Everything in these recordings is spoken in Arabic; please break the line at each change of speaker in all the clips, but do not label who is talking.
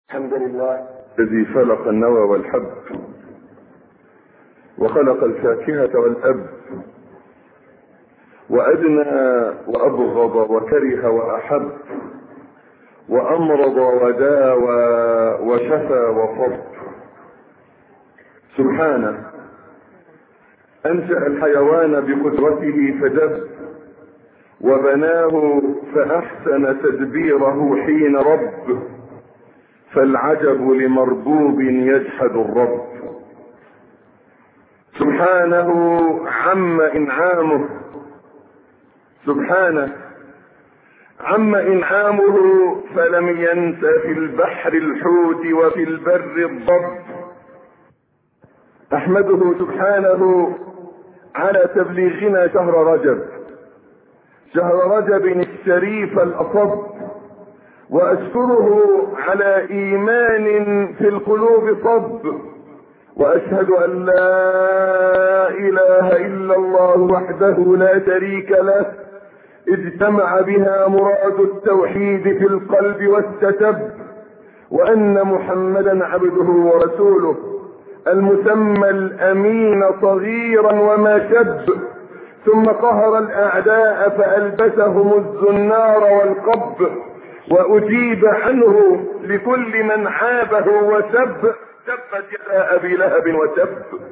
الحمد لله الذي خلق النوى والحب وخلق الفاكهة والأب وأدنى وأبغض وكره وأحب وأمرض وداوى وشفى وصب. سبحانه أنشأ الحيوان بقدرته فدب وبناه فأحسن تدبيره حين رب، فالعجب لمربوب يجحد الرب. سبحانه عم إنعامه، سبحانه عم إنعامه فلم ينس في البحر الحوت وفي البر الضب. أحمده سبحانه على تبليغنا شهر رجب، شهر رجب الشريف الأصب، وأشكره على إيمان في القلوب صب، وأشهد أن لا إله إلا الله وحده لا شريك له اجتمع بها مراد التوحيد في القلب واستتب، وأن محمدا عبده ورسوله المسمى الأمين صغيرا وما شب، ثم قهر الأعداء فألبسهم الزنار والقب، وأجيب عنه لكل من عابه وسب، تبت يدا أبي لهب وتب.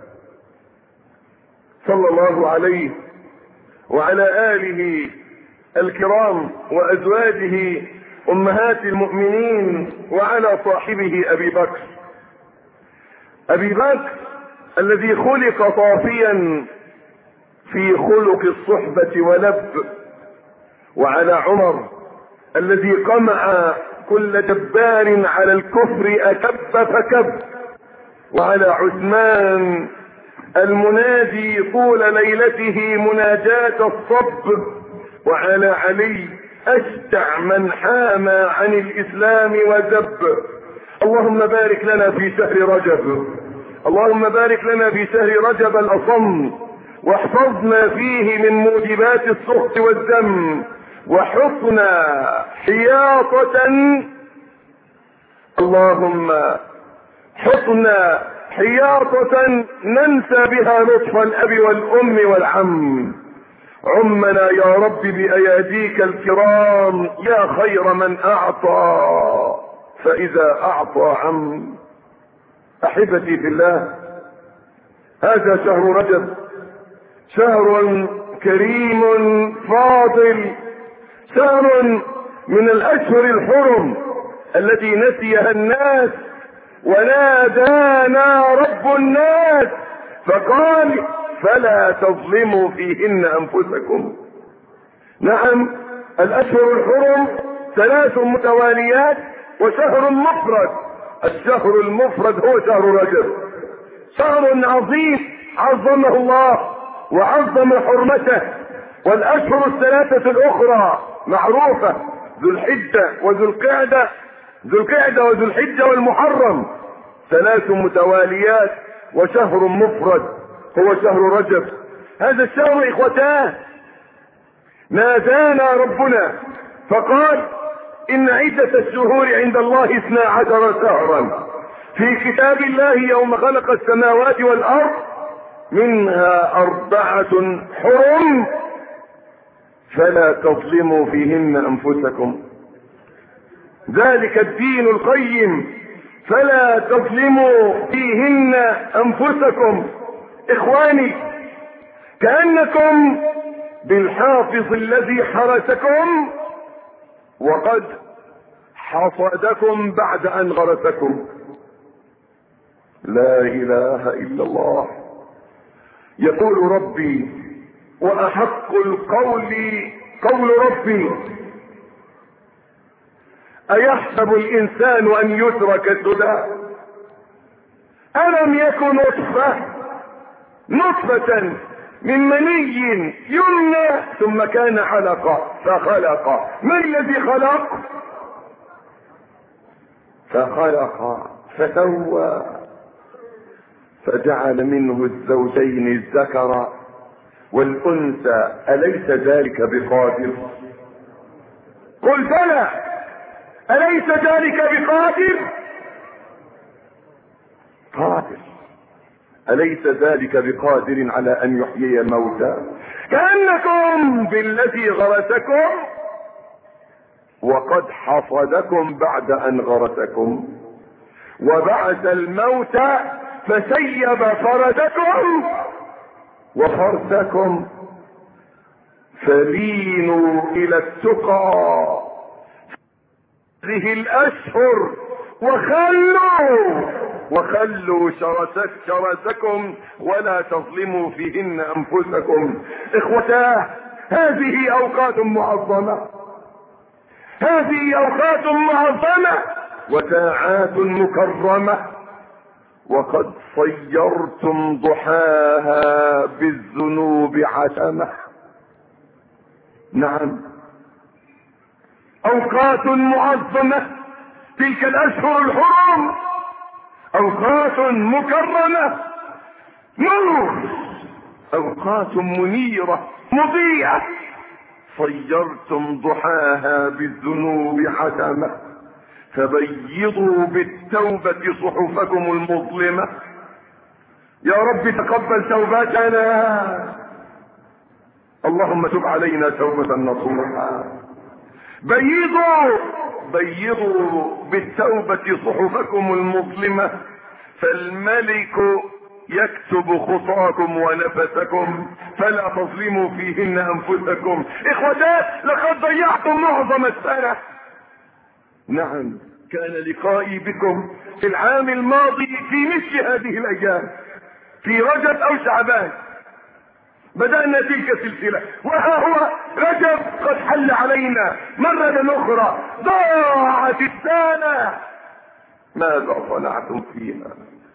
صلى الله عليه وعلى آله الكرام وأزواجه أمهات المؤمنين وعلى صاحبه أبي بكر، أبي بكر الذي خلق طافيا في خلق الصحبة ولب، وعلى عمر الذي قمع كل جبار على الكفر أكب فكب، وعلى عثمان المناجي طول ليلته مناجاة الصب، وعلى علي أشجع من حام عن الإسلام وزب. اللهم بارك لنا في شهر رجب، اللهم بارك لنا في شهر رجب الأصم، واحفظنا فيه من موجبات السخط والذم، وحطنا حياطة، اللهم حطنا حياطة ننسى بها لطف الأب والأم والعم. عمنا يا رب بأياديك الكرام يا خير من أعطى فإذا أعطى عم. أحبتي في الله، هذا شهر رجب، شهر كريم فاضل، شهر من الأشهر الحرم التي نسيها الناس، ونادانا رب الناس فقال فلا تظلموا فيهن أنفسكم. نعم، الأشهر الحرم 3 متواليات وشهر مفرد. الشهر المفرد هو شهر رجب، شهر عظيم عظمه الله وعظم حرمته. والأشهر 3 الأخرى معروفة، ذو الحجة وذو القعدة، ذو القعدة وذو الحجة والمحرم، 3 متواليات وشهر مفرد هو شهر رجب. هذا الشهر إخوتاه نادانا ربنا فقال إن عدة الشهور عند الله 12 شهرا في كتاب الله يوم خلق السماوات والأرض، منها 4 حرم فلا تظلموا فيهن أنفسكم، ذلك الدين القيم فلا تظلموا فيهن أنفسكم. إخواني، كأنكم بالحافظ الذي حرسكم وقد حصدكم بعد أن غرسكم. لا إله إلا الله. يقول ربي وأحق القول قول ربي أيحسب الإنسان أن يترك سدى ألم يكن نطفة من مني يمنى ثم كان علقة فخلق. من الذي خلق؟ فخلق فسوى فجعل منه الزوجين الذكر والأنثى أليس ذلك بقادر؟ قل بلى أليس ذلك بقادر؟ قادر. أليس ذلك بقادر على أن يحيي الموتى؟ كأنكم بالذي غرسكم وقد حصدكم بعد أن غرسكم، وبعث الموتى فسيب فرسكم وفرسكم، فلينوا إلى التقى هذه الأشهر وخلوا شرسكم ولا تظلموا فيهن أنفسكم. إخوتاه، هذه أوقات معظمة، هذه أوقات معظمة وساعات مكرمة، وقد صيرتم ضحاها بالذنوب عتمة. نعم، أوقات معظمة تلك الأشهر الحرم، أوقات مكرمة نور، أوقات منيرة مضيئة، صيرتم ضحاها بالذنوب عتمة، فبيضوا بالتوبة صحفكم المظلمة. يا رب تقبل توبتنا، اللهم تب علينا توبة نصوحا. بيضوا بالتوبة صحفكم المظلمة، فالملك يكتب خطاكم ونفسكم فلا تظلموا فيهن أنفسكم. إخوتات، لقد ضيعتم معظم السنة. نعم، كان لقائي بكم في العام الماضي في مثل هذه الأيام، في رجب أو شعبان بدأنا تلك السلسلة، وها هو رجب قد حل علينا مرة أخرى. ضاعت السنة، ماذا صنعتم فيها؟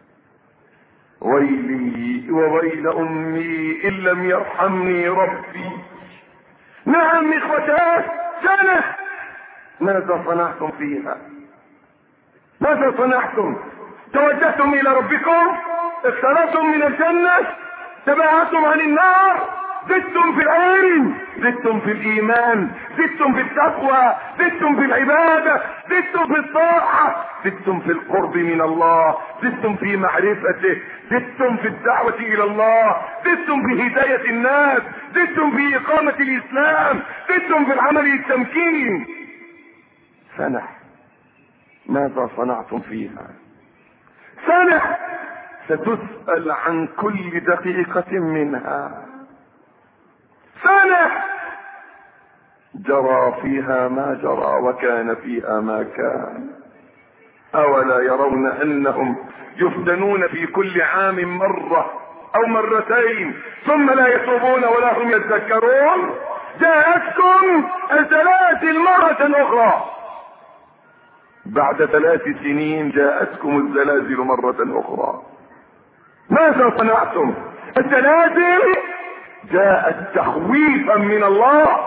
ويلي وويل أمي إن لم يرحمني ربي. نعم إخوتاه، سنة، ماذا صنعتم فيها؟ ماذا صنعتم؟ توجهتم إلى ربكم، اقتربتم من الجنة، تباعدتم عن النار، زدتم في العلم، زدتم في الإيمان، زدتم في التقوى، زدتم في العبادة، زدتم في الطاعة، زدتم في القرب من الله، زدتم في معرفته، زدتم في الدعوة إلى الله، زدتم في هداية الناس، زدتم في إقامة الإسلام، زدتم في العمل التمكين. سنة، ماذا صنعتم فيها؟ سنة ستسأل عن كل دقيقة منها. سنة جرى فيها ما جرى وكان فيها ما كان. أولا يرون أنهم يفتنون في كل عام مرة أو مرتين ثم لا يتوبون ولا هم يتذكرون؟ جاءتكم الزلازل مرة أخرى، بعد 3 سنين جاءتكم الزلازل مرة أخرى. ماذا صنعتم؟ الزلازل جاءت تخويفا من الله،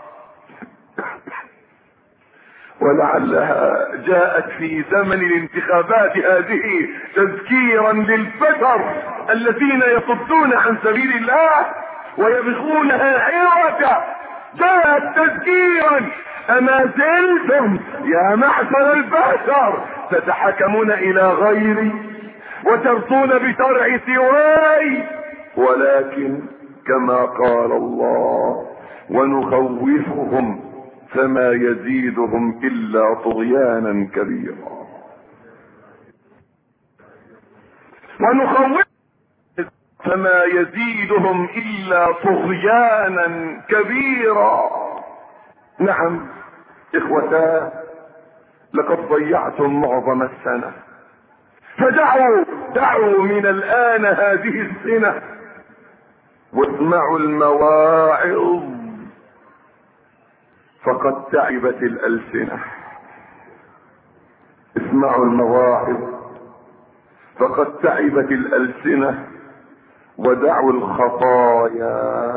ولعلها جاءت في زمن الانتخابات هذه تذكيرا للبشر الذين يصدون عن سبيل الله ويبغونها عوجا. جاءت تذكيرا، أما زلتم يا معشر البشر تتحكمون إلى غيري وترضون بشرع سواي؟ ولكن كما قال الله: ونخوفهم فما يزيدهم إلا طغيانا كبيرا. ونخوفهم فما يزيدهم إلا طغيانا كبيرا. نعم إخوتاه، لقد ضيعتم معظم السنة، فدعوا من الآن هذه السنة واسمعوا المواعظ، فقد تعبت الألسنة. اسمعوا المواعظ فقد تعبت الألسنة، ودعوا الخطايا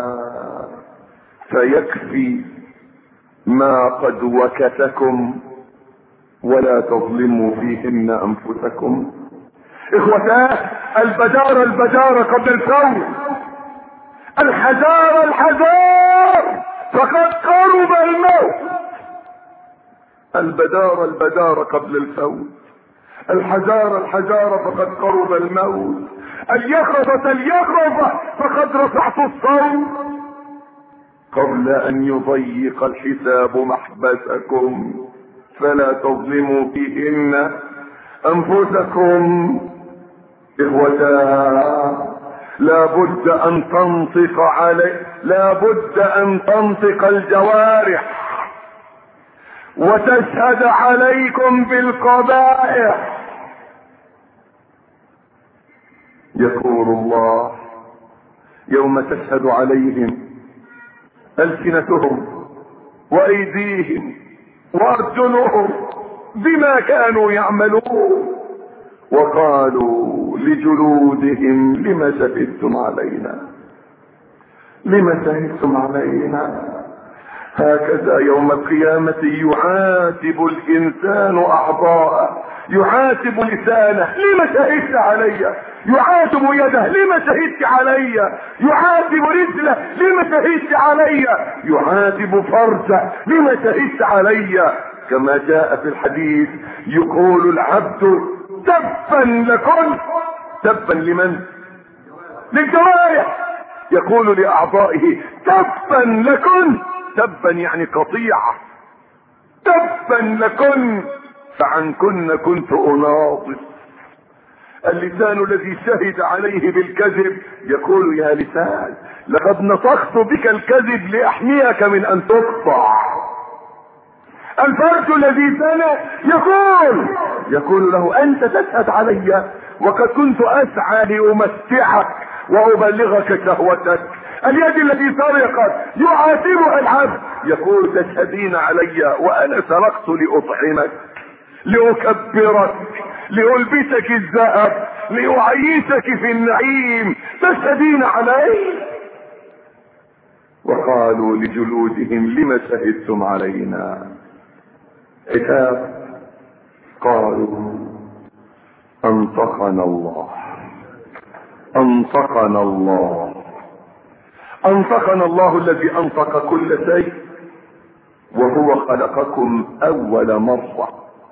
فيكفي ما قد وكتكم ولا تظلموا فيهن أنفسكم. إخوتاه، البدار قبل الفوت، الحذار فقد قرب الموت. البدار قبل الفوت، الحجارة فقد قرب الموت، اليقظة فقد رفعت الصوت، قبل ان يضيق الحساب محبسكم فلا تظلموا فيهن انفسكم. اخوتا، لابد ان تنطق الجوارح وتشهد عليكم بالقبائح. يقول الله: يوم تشهد عليهم ألسنتهم وأيديهم وأرجلهم بما كانوا يعملون، وقالوا لجلودهم لم شهدتم علينا. هكذا يوم القيامة يعاتب الإنسان أعضاءه، يعاتب لسانه: لم شهدت علي؟ يعاتب يده: لم شهدت علي؟ يعاتب رجله: لم شهدت علي؟ يعاتب فرجه: لم شهدت علي؟ كما جاء في الحديث: يقول العبد: تبا لكم. تبا لمن؟ للجوارح. يقول لأعضائه: تبا لكم. تبا يعني قطيعة. تبا لكن، فعنكن كنت اناضل. اللسان الذي شهد عليه بالكذب يقول: يا لسان، لقد نطقت بك الكذب لاحميك من ان تقطع. الفرج الذي زنى يقول له: انت تشهد علي وقد كنت اسعى لامتعك وابلغك شهوتك. اليد التي سرقت يعاتبها العبد، يقول: تشهدين علي وانا سرقت لاطعمك، لاكبرك، لالبسك الذهب، لاعيشك في النعيم، تشهدين علي. وقالوا لجلودهم: لم شهدتم علينا؟ عتاب. قالوا: انطقنا الله الذي انطق كل شيء، وهو خلقكم اول مرة.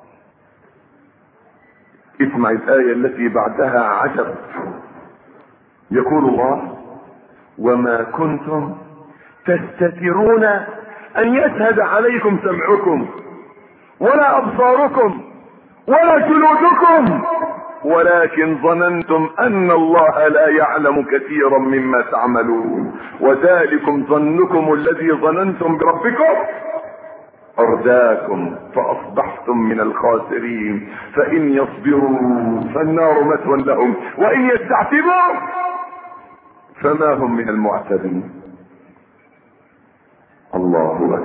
اسمع الآية التي بعدها عجب. يقول الله: وما كنتم تستترون ان يشهد عليكم سمعكم ولا ابصاركم ولا جلودكم، ولكن ظننتم ان الله لا يعلم كثيرا مما تعملون، وذلكم ظنكم الذي ظننتم بربكم ارداكم فاصبحتم من الخاسرين. فان يصبروا فالنار مثوى لهم، وان يستعتبوا فما هم من المعتدين. الله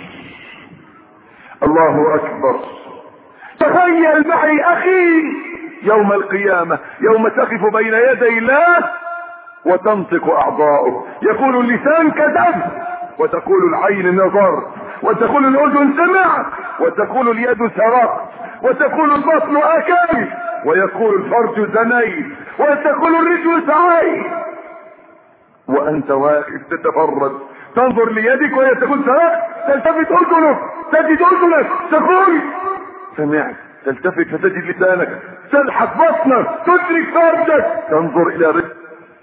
اكبر. تخيل معي اخي يوم القيامة، يوم تقف بين يدي الله وتنطق اعضاؤه. يقول اللسان: كذب، وتقول العين: نظرت، وتقول الاذن: سمعت، وتقول اليد: سرقت، وتقول البطن: اكلت، ويقول الفرج: زنيت، وتقول الرجل: سعيت. وانت واقف تتفرج، تنظر ليدك وهي تقول: سرقت، تلتفت اذنك تجد اذنك تقول: سمعت، تلتفت فتجد لسانك، تلحق بطنك تدرك فرجك، تنظر الى رجلك.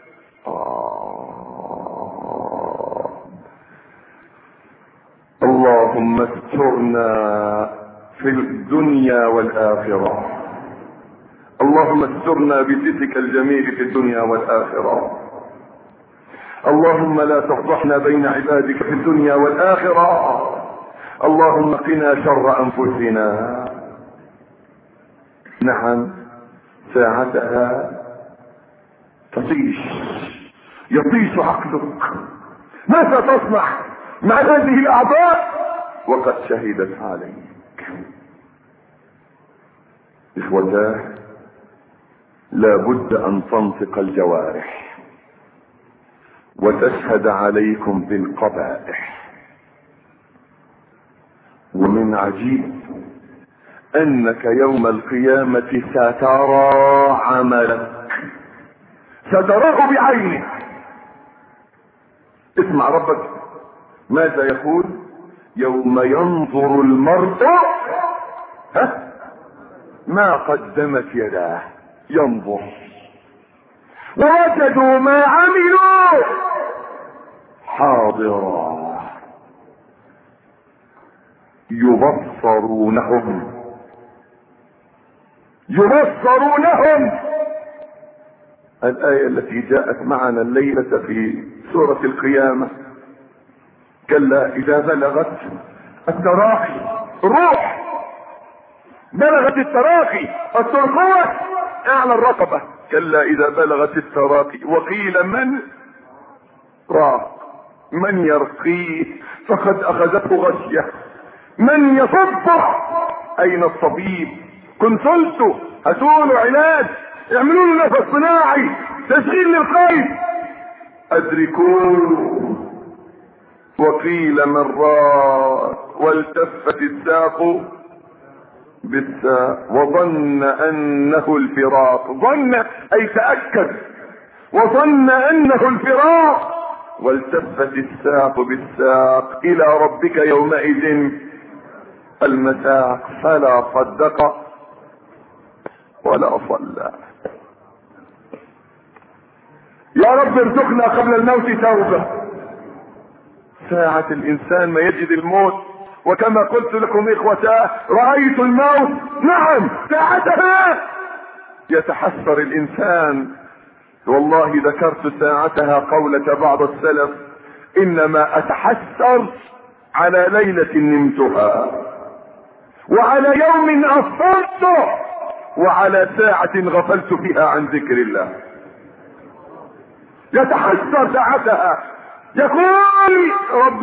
اللهم استرنا في الدنيا والآخرة. اللهم استرنا بسترك الجميل في الدنيا والآخرة. اللهم لا تفضحنا بين عبادك في الدنيا والآخرة. اللهم قنا شر أنفسنا. نعم، ساعتها يطيش عقلك. ماذا تصنع مع هذه الأعضاء وقد شهدت عليك؟ إخوتاه، لابد أن تنطق الجوارح وتشهد عليكم بالقبائح. ومن عجيب انك يوم القيامة سترى عملك، ستراه بعينك. اسمع ربك ماذا يقول: يوم ينظر المرء ما قدمت يداه ينظر، ووجدوا ما عملوا حاضرا يبصرونهم. الآية التي جاءت معنا الليلة في سورة القيامة: كلا إذا بلغت التراقي، الروح بلغت التراقي، الترقوة أعلى الرقبة، كلا إذا بلغت التراقي وقيل من راق، من يرقيه فقد أخذته غشية، من يصبح، أين الطبيب، كنسلته، هاتوله علاج، اعملوا له نفس صناعي، تشغيل للقلب، أدركوه. وقيل من راق والتفت الساق بالساق وظن أنه الفراق، ظن أي تأكد، وظن أنه الفراق، والتفت الساق بالساق إلى ربك يومئذ المساق، فلا صدق ولا صلى. يا رب ارزقنا قبل الموت توبة. ساعة الإنسان ما يجد الموت، وكما قلت لكم إخوتاه رأيت الموت، نعم ساعتها يتحسر الإنسان. والله ذكرت ساعتها قولة بعض السلف: إنما أتحسر على ليلة نمتها، وعلى يوم أفطرته، وعلى ساعة غفلت فيها عن ذكر الله. يتحسر ساعتها، يقول رب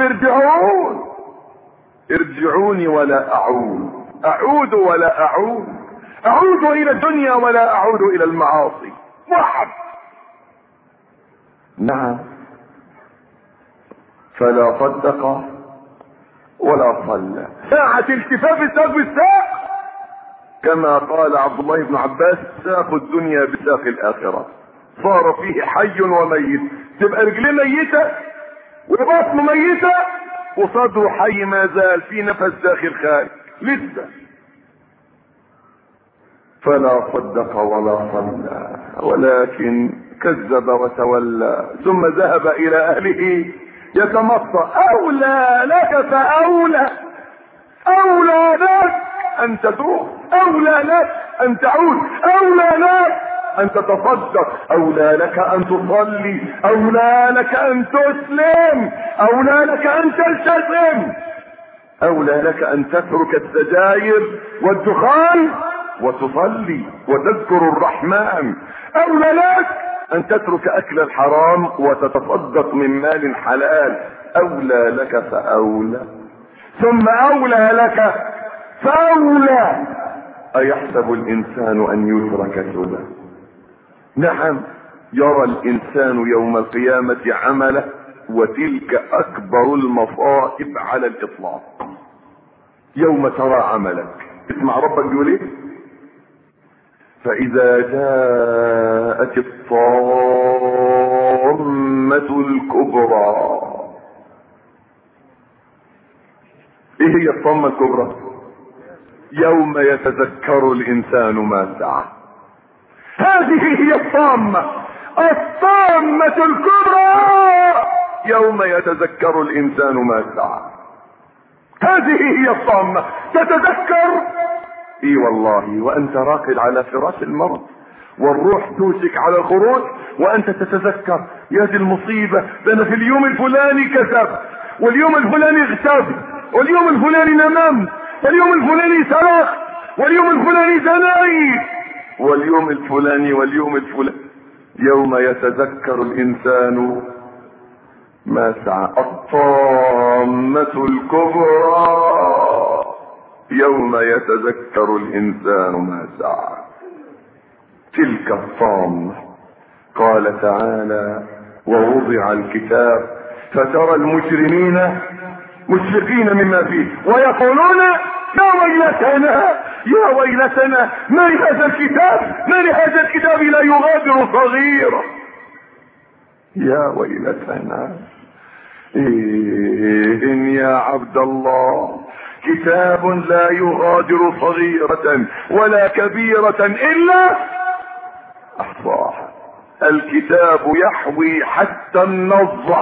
ارجعوني ولا أعود ولا أعود إلى الدنيا ولا أعود إلى المعاصي. وحد نعم، فلا صدق ولا صلى. ساعة التفاف الساق بالساق، كما قال عبد الله بن عباس: ساق الدنيا بساق الآخرة، صار فيه حي وميت. تبقى رجليه ميتة وبطنه ميتة وصدره حي، ما زال في نفس داخل خارج لسه. فلا صدق ولا صلى ولكن كذب وتولى، ثم ذهب إلى أهله يتمطى. أولى لك فأولى، أولى لك أن تتوب، أولى لك أن تعود، أولى لك أن تتصدق، أولى لك أن تصلي، أولى لك أن تسلم، أولى لك أن تلتزم، أولى لك أن تترك السجاير والدخان وتصلي وتذكر الرحمن، أولى لك أن تترك أكل الحرام وتتصدق من مال حلال، أولى لك فأولى، ثم أولى لك فأولى. أيحسب الإنسان أن يترك سدى؟ نعم، يرى الإنسان يوم القيامة عمله، وتلك أكبر المصائب على الإطلاق. يوم ترى عملك، اسمع ربك بيقول ايه: فإذا جاءت الطامة الكبرى. ايه هي الطامة الكبرى؟ يوم يتذكر الإنسان ما سعى. هذه هي الطامة الكبرى، يوم يتذكر الإنسان ما سعى. هذه هي الطامة، تتذكر. اي والله، وانت راقد على فراش المرض والروح توشك على الخروج وانت تتذكر: يا دي المصيبة، ده انا في اليوم الفلاني كذبت، واليوم الفلاني اغتبت، واليوم الفلاني نممت، واليوم الفلاني سرقت، واليوم الفلاني زنيت، واليوم الفلاني. يوم يتذكر الانسان ما سعى. الطامة الكبرى، يوم يتذكر الانسان ما سعى. تلك الطامة. قال تعالى: ووضع الكتاب فترى المجرمين مشفقين مما فيه ويقولون يا ويلتنا ما لهذا الكتاب لا يغادر صغيرة. يا ويلتنا، إن يا عبد الله كتاب لا يغادر صغيرة ولا كبيرة الا احصاها. الكتاب يحوي حتى النظر،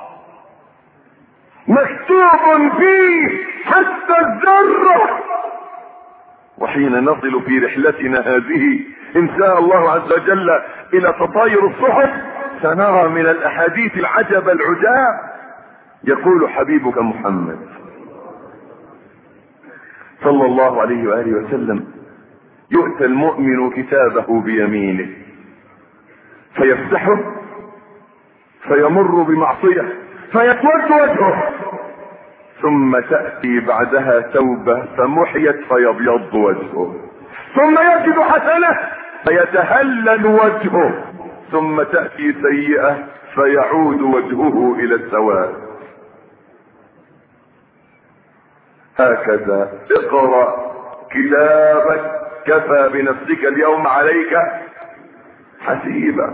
مكتوب فيه حتى الذرة. وحين نصل في رحلتنا هذه ان شاء الله عز وجل الى تطاير الصحف سنرى من الاحاديث العجب العجاب. يقول حبيبك محمد صلى الله عليه وآله وسلم: يؤتى المؤمن كتابه بيمينه فيفتحه فيمر بمعصية فيسود وجهه، ثم تأتي بعدها توبة فمحيت فيبيض وجهه، ثم يجد حسنة فيتهلل وجهه، ثم تأتي سيئة فيعود وجهه إلى السواد. هكذا اقرأ كتابك كفى بنفسك اليوم عليك حسيبا.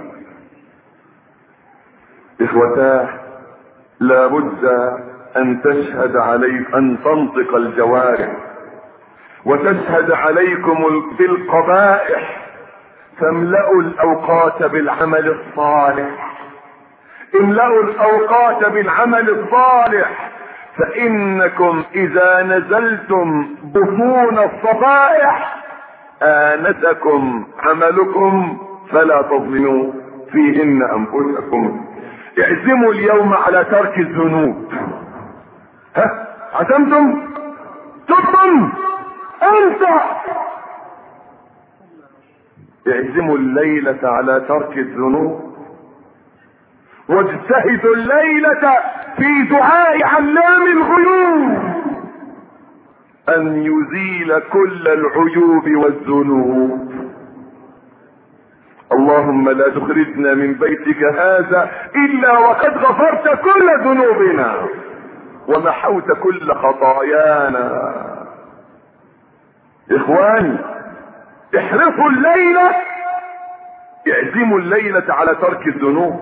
اخوتاه، لابد ان تشهد عليك، ان تنطق الجوارح وتشهد عليكم بالقبائح، فاملأوا الاوقات بالعمل الصالح، املأوا الاوقات بالعمل الصالح، فانكم اذا نزلتم بطون الصفائح آنسكم عملكم فلا تظلموا فيهن انفسكم. اعزموا اليوم على ترك الذنوب. ها، عزمتم؟ تبتم انت. اعزموا الليلة على ترك الذنوب، واجتهدوا الليلة في دعاء علام الغيوب ان يزيل كل العيوب والذنوب. اللهم لا تخرجنا من بيتك هذا الا وقد غفرت كل ذنوبنا ومحوت كل خطايانا. اخواني، احرصوا الليلة، اعزموا الليلة على ترك الذنوب،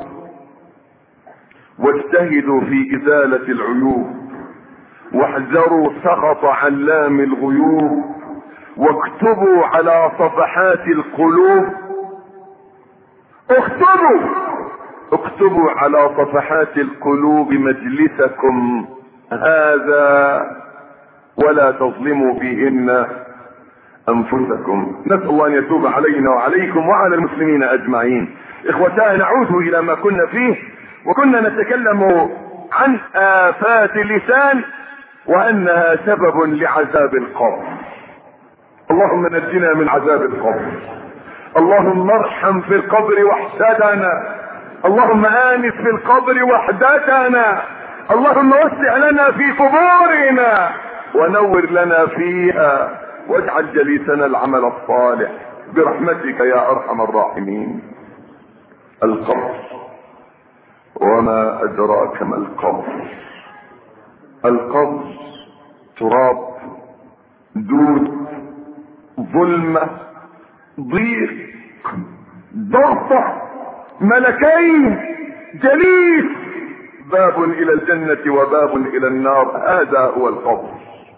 واجتهدوا في ازالة العيوب، واحذروا سخط علام الغيوب، واكتبوا على صفحات القلوب، اكتبوا على صفحات القلوب مجلسكم هذا ولا تظلموا فيهن انفسكم. نسأل الله ان يتوب علينا وعليكم وعلى المسلمين اجمعين. اخوتاه، نعود الى ما كنا فيه، وكنا نتكلم عن آفات اللسان وانها سبب لعذاب القبر. اللهم نجنا من عذاب القبر، اللهم ارحم في القبر وحدتنا، اللهم آنس في القبر وحدتنا، اللهم وسع لنا في قبورنا ونور لنا فيها، واجعل جليسنا العمل الصالح برحمتك يا ارحم الراحمين. القبر، وما ادراك ما القبر. القبر تراب، دود، ظلمة، ضيق، ضغطة، ملكين، جليس، باب الى الجنة وباب الى النار. هذا هو القبر.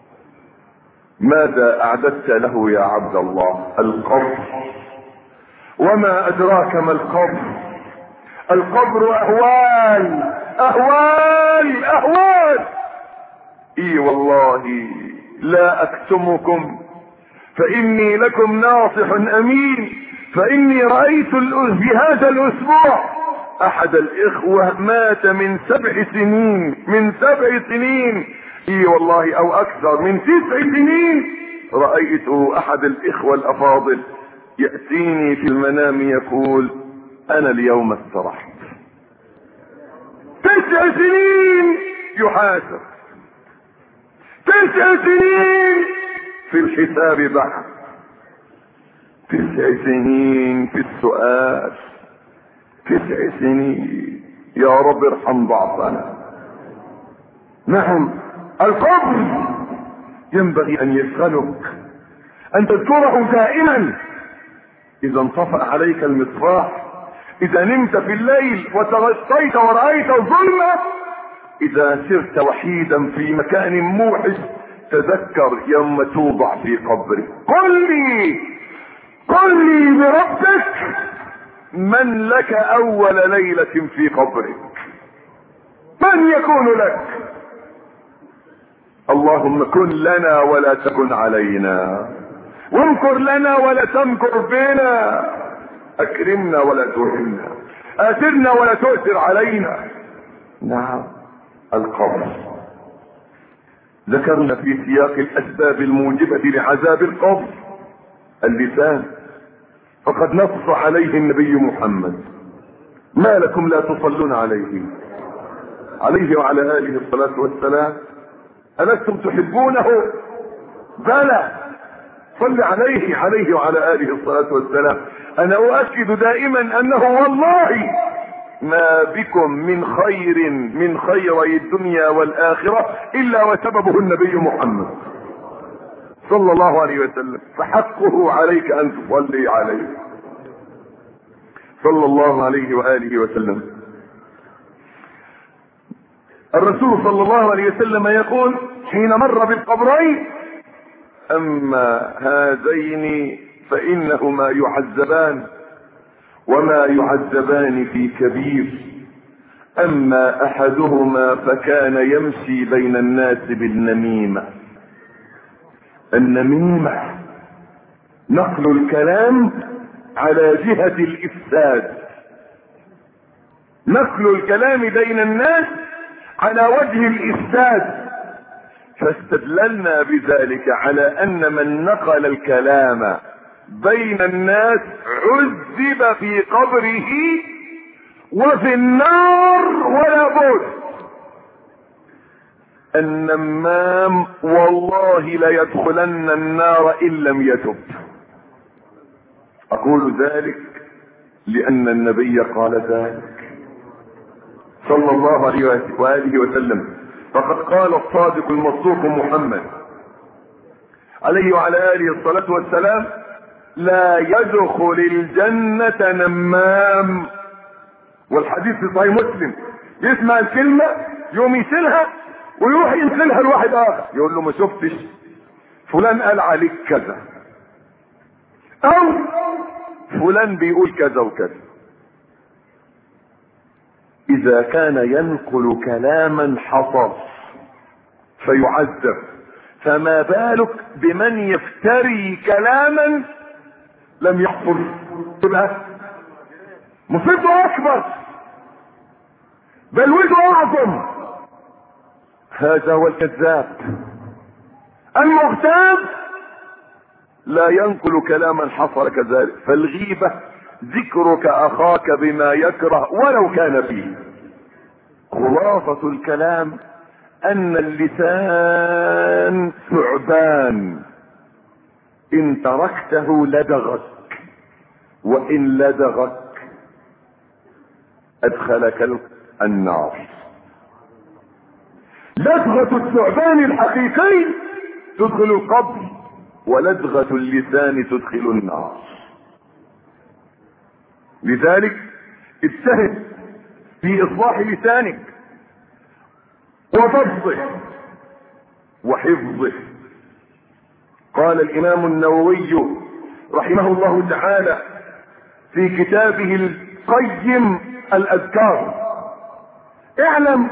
ماذا اعددت له يا عبد الله؟ القبر. وما ادراك ما القبر. القبر اهوال اهوال اهوال. اي والله لا اكتمكم، فاني لكم ناصح امين. فاني رأيت في هذا الاسبوع احد الاخوة مات من 7 سنين، من 7 سنين، اي والله او اكثر من 9 سنين. رأيت احد الاخوة الافاضل يأتيني في المنام يقول: انا اليوم استرحت. 9 سنين يحاسب، 9 سنين في الحساب بعد، 9 سنين في السؤال، 9 سنين. يا رب ارحم ضعفنا. نعم، القبر ينبغي ان يشغلك، ان تذكره دائما. اذا انطفأ عليك المصباح، اذا نمت في الليل وتغطيت ورأيت الظلمة، اذا سرت وحيدا في مكان موحش تذكر يوم توضع في قبرك. قل لي بربك من لك اول ليلة في قبرك، من يكون لك؟ اللهم كن لنا ولا تكن علينا، وامكر لنا ولا تمكر بنا، اكرمنا ولا تهنا، اثرنا ولا تؤثر علينا. نعم، القبر. ذكرنا في سياق الاسباب الموجبة لعذاب القبر اللسان، فقد نص عليه النبي محمد: ما لكم لا تصلون عليه وعلى آله الصلاة والسلام؟ ألستم تحبونه؟ بلى، صل عليه وعلى آله الصلاة والسلام. أنا أؤكد دائما أنه والله ما بكم من خيري الدنيا والآخرة إلا وسببه النبي محمد صلى الله عليه وسلم، فحقه عليك أن تصلي عليه صلى الله عليه وآله وسلم. الرسول صلى الله عليه وسلم يقول حين مر بالقبرين: أما هذين فإنهما يعذبان وما يعذبان في كبير، أما أحدهما فكان يمشي بين الناس بالنميمة. النميمة نقل الكلام على جهة الإفساد، نقل الكلام بين الناس على وجه الإفساد، فاستدللنا بذلك على أن من نقل الكلام بين الناس عذب في قبره وفي النار ولا بد. النمام والله ليدخلن النار إن لم يتب. أقول ذلك لأن النبي قال ذلك صلى الله عليه وآله وسلم. فقد قال الصادق المصدوق محمد عليه وعلى آله الصلاة والسلام: لا يدخل الجنة نمام. والحديث في صحيح مسلم، يسمع الكلمة يوم يسيلها ويروح ينقلها لواحد آخر، يقول له: ما شفتش فلان قال عليك كذا، أو فلان بيقول كذا وكذا. إذا كان ينقل كلاما حصل فيعذب، فما بالك بمن يفتري كلاما لم يحصل؟ تبقى مصيبته أكبر، بلوته أعظم. هذا هو الكذاب. المغتاب لا ينقل كلاما حصل كذلك. فالغيبة ذكرك أخاك بما يكره ولو كان فيه. خلاصة الكلام أن اللسان ثعبان، إن تركته لدغك، وإن لدغك أدخلك النار. لدغة الثعبان الحقيقي تدخل القبر، ولدغة اللسان تدخل النار. لذلك اجتهد في إصلاح لسانك وضبطه وحفظه. قال الإمام النووي رحمه الله تعالى في كتابه القيم الأذكار: اعلم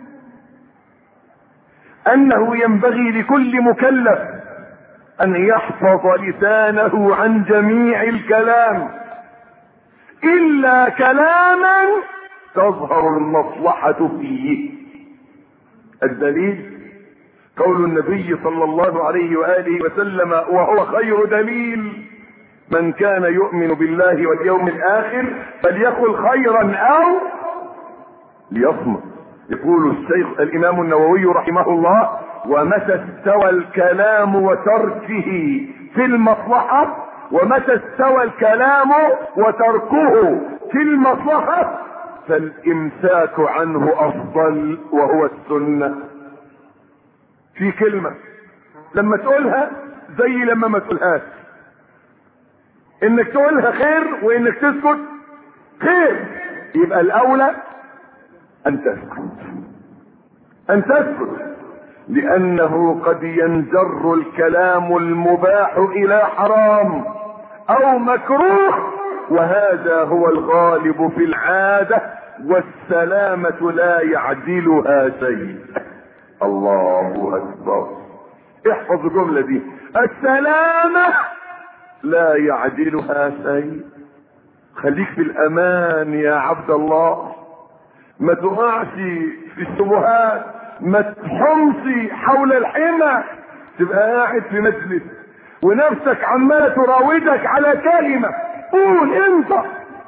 أنه ينبغي لكل مكلف أن يحفظ لسانه عن جميع الكلام إلا كلاما تظهر المصلحة فيه. الدليل قول النبي صلى الله عليه وآله وسلم، وهو خير دليل: من كان يؤمن بالله واليوم الآخر فليقل خيرا أو ليصمت. يقول الشيخ الإمام النووي رحمه الله: ومتى استوى الكلام وتركه في المصلحة، ومتى استوى الكلام وتركه في المصلحة، فالامساك عنه افضل وهو السنة. في كلمة لما تقولها زي لما ما تقولهاش، انك تقولها خير وانك تسكت خير. يبقى الاولى ان تسكت، لانه قد ينجر الكلام المباح الى حرام او مكروه، وهذا هو الغالب في العادة، والسلامة لا يعدلها شيء. الله اكبر، احفظ الجملة دي، السلامة لا يعدلها شيء. خليك في الامان يا عبد الله، ما تقعش في الشبهات، ما تحمصي حول الحمى، تبقى قاعد في مجلس ونفسك عمالة تراودك على كلمة، قول انت.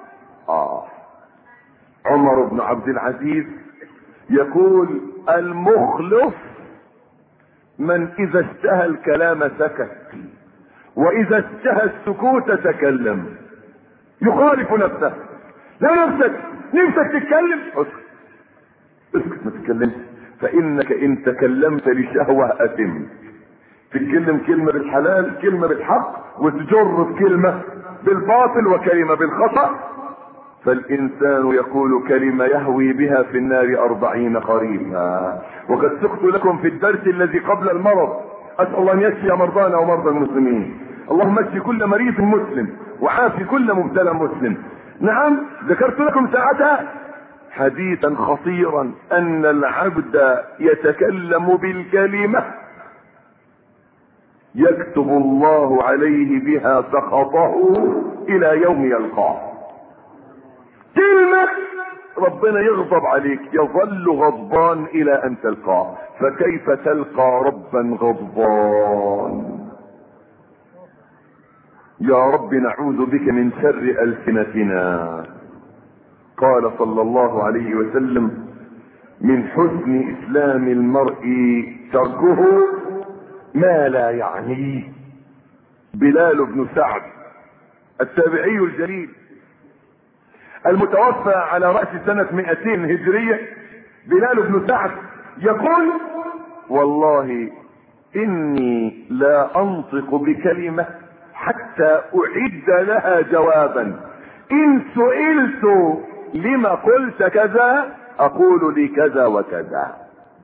عمر بن عبد العزيز يقول المخلص من اذا اشتهى الكلام سكت، واذا اشتهى السكوت تكلم. يخالف نفسه، لا نفسك تتكلم، اسكت ما تتكلمش، فانك ان تكلمت لشهوة اثم. تتكلم كلمة بالحلال، كلمة بالحق، وتجر بكلمة بالباطل وكلمة بالخطأ، فالانسان يقول كلمة يهوي بها في النار 40 خريفا. وقد سقت لكم في الدرس الذي قبل المرض، اسأل الله ان يشفي مرضانا ومرضى المسلمين، اللهم اشفي كل مريض مسلم وعافي كل مبتلى مسلم. نعم، ذكرت لكم ساعتها حديثا خطيرا، ان العبد يتكلم بالكلمة يكتب الله عليه بها سخطه الى يوم يلقاه. كلمة ربنا يغضب عليك، يظل غضبان الى ان تلقاه، فكيف تلقى ربا غضبان؟ يا رب نعوذ بك من شر ألسنتنا. قال صلى الله عليه وسلم من حسن اسلام المرء تركه ما لا يعنيه. بلال بن سعد التابعي الجليل المتوفى على رأس سنة 200 هجرية، بلال بن سعد يقول والله اني لا انطق بكلمة حتى اعد لها جوابا، ان سئلت لما قلت كذا اقول لي كذا وكذا.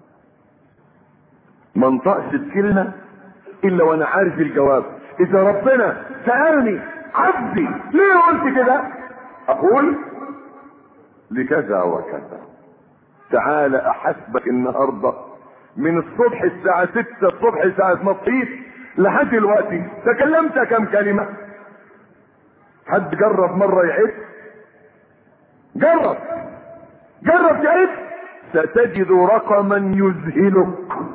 ما انطقش الكلمة الا وانا عارف الجواب. اذا ربنا سألني عبدي ليه قلت كده، اقول لكذا وكذا. تعال احسبك النهاردة من الصبح الساعة 6 الصبح ساعة ما تصحيت لحد دلوقتي تكلمت كم كلمة؟ حد جرب مرة يعد؟ جرب تعد، ستجد رقما يذهلك،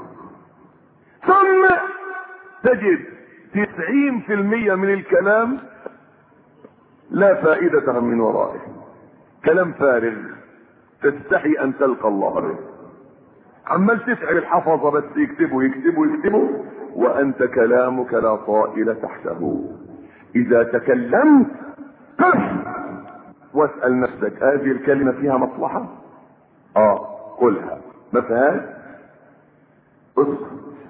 ثم تجد 90% من الكلام لا فائدة من ورائه، كلام فارغ تستحي ان تلقى الله به. عمال تسعى الحفظة بس يكتبوا وانت كلامك لا طائل تحته. اذا تكلمت قف واسأل نفسك هذه الكلمة فيها مصلحة؟ قلها. ما فيهاش اسكت.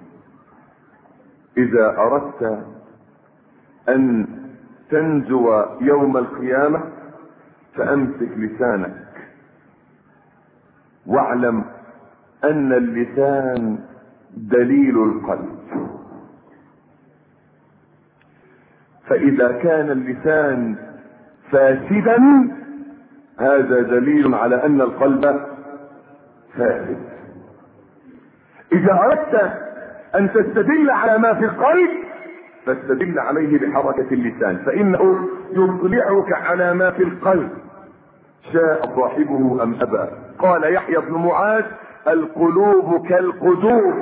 اذا اردت ان تنجو يوم القيامة فامسك لسانك، واعلم ان اللسان دليل القلب، فاذا كان اللسان فاسدا هذا دليل على ان القلب فاسد. اذا اردت ان تستدل على ما في القلب فاستدل عليه بحركة اللسان، فانه يطلعك على ما في القلب شاء صاحبه ام ابى. قال يحيى بن معاذ القلوب كالقدور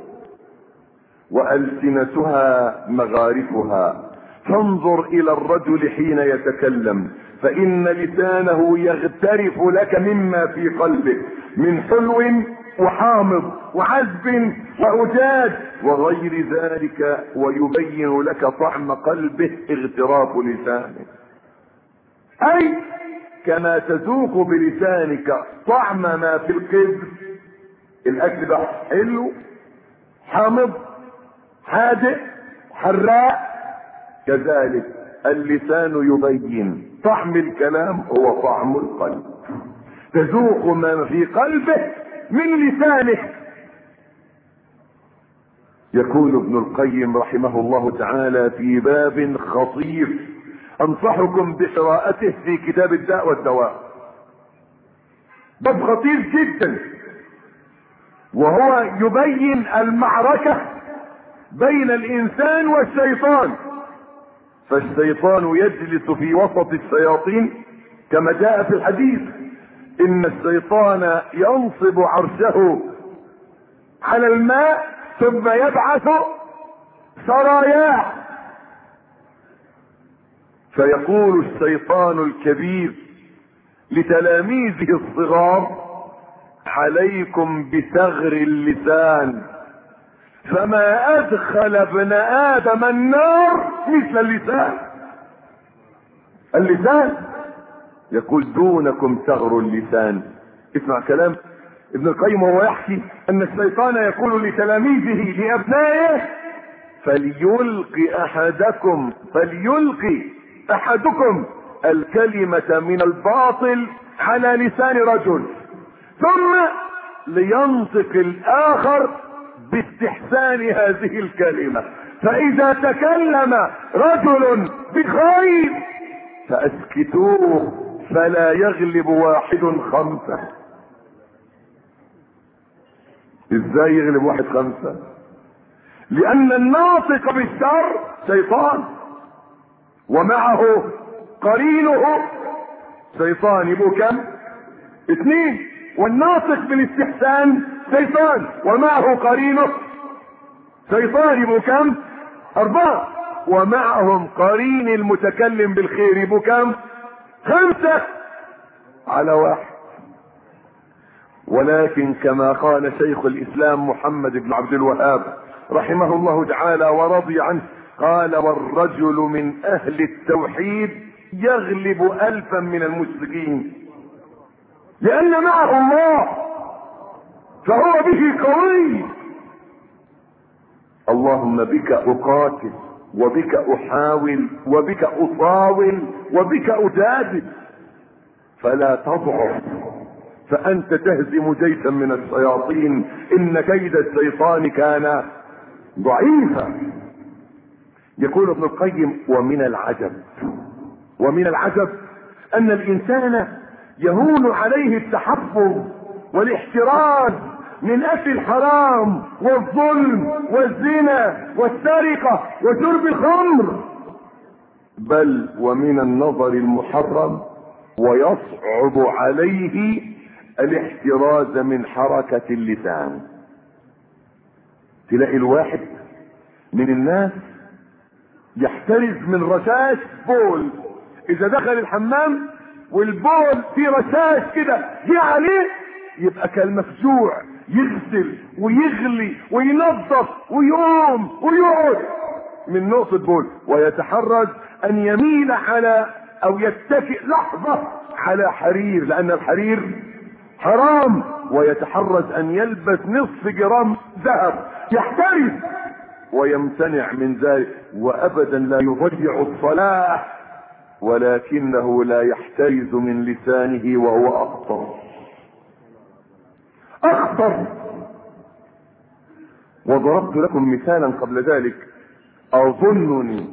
والسنتها مغارفها، فانظر الى الرجل حين يتكلم فان لسانه يغترف لك مما في قلبه من حلو وحامض وعذب وأجاج وغير ذلك، ويبين لك طعم قلبه اغتراف لسانه. اي كما تذوق بلسانك طعم ما في القدر، الاكل ده حلو حامض حادق حراق، كذلك اللسان يبين طعم الكلام هو طعم القلب. تذوق ما في قلبه من لسانه. يقول ابن القيم رحمه الله تعالى في باب خطير انصحكم بقراءته في كتاب الداء والدواء، باب خطير جدا، وهو يبين المعركة بين الانسان والشيطان. فالشيطان يجلس في وسط الشياطين كما جاء في الحديث ان الشيطان ينصب عرشه على الماء ثم يبعث سراياه، فيقول الشيطان الكبير لتلاميذه الصغار: عليكم بثغر اللسان، فما ادخل ابن ادم النار مثل اللسان. اللسان يقول دونكم ثغر اللسان. اسمع كلام ابن القيم وهو يحكي ان الشيطان يقول لتلاميذه لابنائه: فليلقي احدكم الكلمة من الباطل على لسان رجل، ثم لينطق الاخر باستحسان هذه الكلمة، فاذا تكلم رجل بخير فاسكتوه فلا يغلب واحد خمسة. ازاي يغلب واحد خمسة؟ لان الناطق بالشر شيطان ومعه قرينه شيطان، يبقوا كم؟ 2. والناطق بالاستحسان شيطان ومعه قرينه شيطان، يبقوا كم؟ 4. ومعهم قرين المتكلم بالخير، يبقوا كم؟ 5 على 1. ولكن كما قال شيخ الاسلام محمد بن عبد الوهاب رحمه الله تعالى ورضي عنه، قال: والرجل من اهل التوحيد يغلب 1000 من المشركين، لان معه الله فهو به قوي. اللهم بك اقاتل وبك احاول وبك اطاول وبك اجادل، فلا تضعف فانت تهزم جيشا من الشياطين، ان كيد الشيطان كان ضعيفا. يقول ابن القيم: ومن العجب ان الانسان يهون عليه التحفظ والاحتراز من اكل الحرام والظلم والزنا والسرقة وشرب الخمر، بل ومن النظر المحرم، ويصعب عليه الاحتراز من حركة اللسان. تلاقي الواحد من الناس يحترز من رشاش بول، اذا دخل الحمام والبول فيه رشاش كده جه عليه يبقى كالمفجوع، يغسل ويغلي وينظف ويقوم ويقعد من نقطة بول، ويتحرز ان يميل على او يتكئ لحظة على حرير، لان الحرير حرام، ويتحرز ان يلبس نصف جرام ذهب، يحترز ويمتنع من ذلك، وابدا لا يضيع الصلاة، ولكنه لا يحترز من لسانه وهو اخطر. وضربت لكم مثالا قبل ذلك اظنني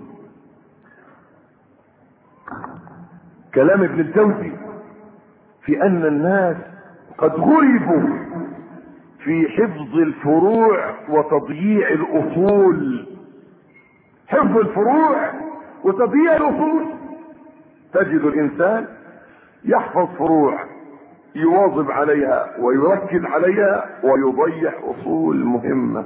كلام ابن الجوزي في ان الناس قد غلبوا في حفظ الفروع وتضييع الاصول. حفظ الفروع وتضييع الاصول، تجد الانسان يحفظ فروع يواظب عليها ويركز عليها ويضيع اصول مهمة.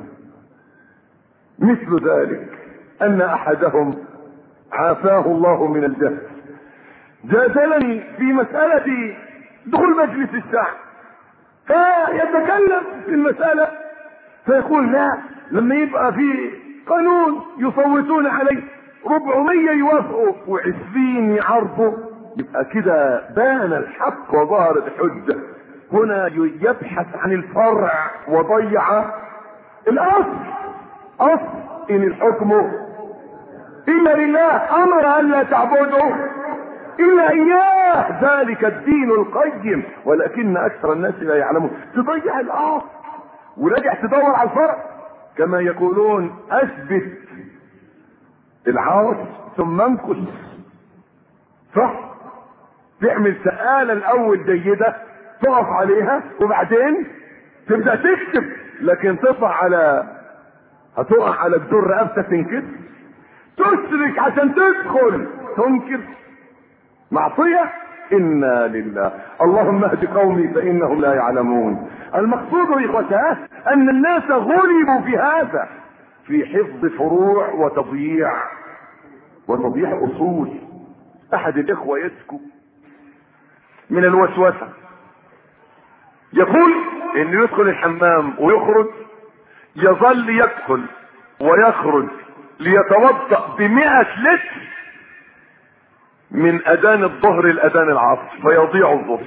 مثل ذلك ان احدهم عافاه الله من الجهل جادلني في مسألة دخول مجلس الشعب، فيتكلم في المسألة فيقول: لا، لما يبقى في قانون يصوتون عليه 400 يوافقوا و20 يعرضوا، يبقى كده بان الحق وظهرت الحجة. هنا يبحث عن الفرع وضيع الاصل. ان الحكم الا لله، امر ان لا تعبدوا الا اياه، ذلك الدين القيم، ولكن اكثر الناس لا يعلمون. تضيع الاصل وراجع تدور على الفرع، كما يقولون اثبت العرض ثم انكس، صح؟ تعمل سآلة الاول جيدة تقف عليها وبعدين تبدأ تكتب، لكن هتقع على جدور رقبتك تنكس، تسرك عشان تدخل تنكر معصية. إنا لله. اللهم اهد قومي فإنهم لا يعلمون. المقصود يا إخوتاه أن الناس غلبوا في هذا، في حفظ فروع وتضييع أصول. أحد الإخوة يشكو من الوسوسة، يقول إنه يدخل الحمام ويخرج، يظل يدخل ويخرج ليتوضأ ب100 لتر من اذان الظهر لاذان العصر، فيضيع الظهر.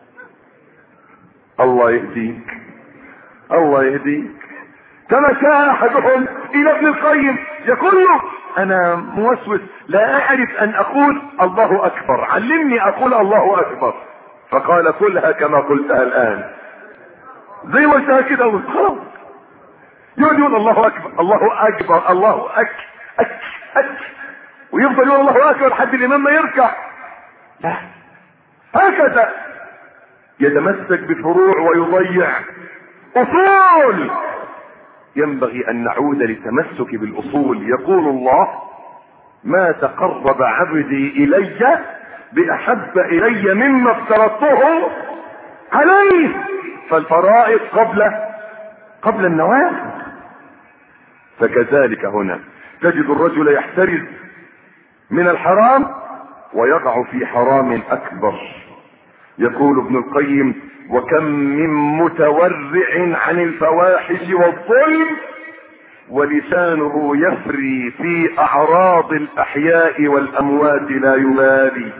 الله يهديك، الله يهديك. كما جاء احدهم الى ابن القيم يقول له انا موسوس لا اعرف ان اقول الله اكبر، علمني اقول الله اكبر. فقال قلها كما قلتها الان، زي ما قلتها كده خلاص. يقول الله اكبر الله اكبر الله اك ويفضل يقول الله اكبر لحد الامام ما يركع. لا، هكذا يتمسك بفروع ويضيع اصول. ينبغي ان نعود للتمسك بالاصول. يقول الله ما تقرب عبدي الي باحب الي مما افترضته عليه. فالفرائض قبل النوافل. فكذلك هنا تجد الرجل يحترز من الحرام ويقع في حرام اكبر. يقول ابن القيم وكم من متورع عن الفواحش والظلم ولسانه يفري في اعراض الاحياء والاموات لا يبالي.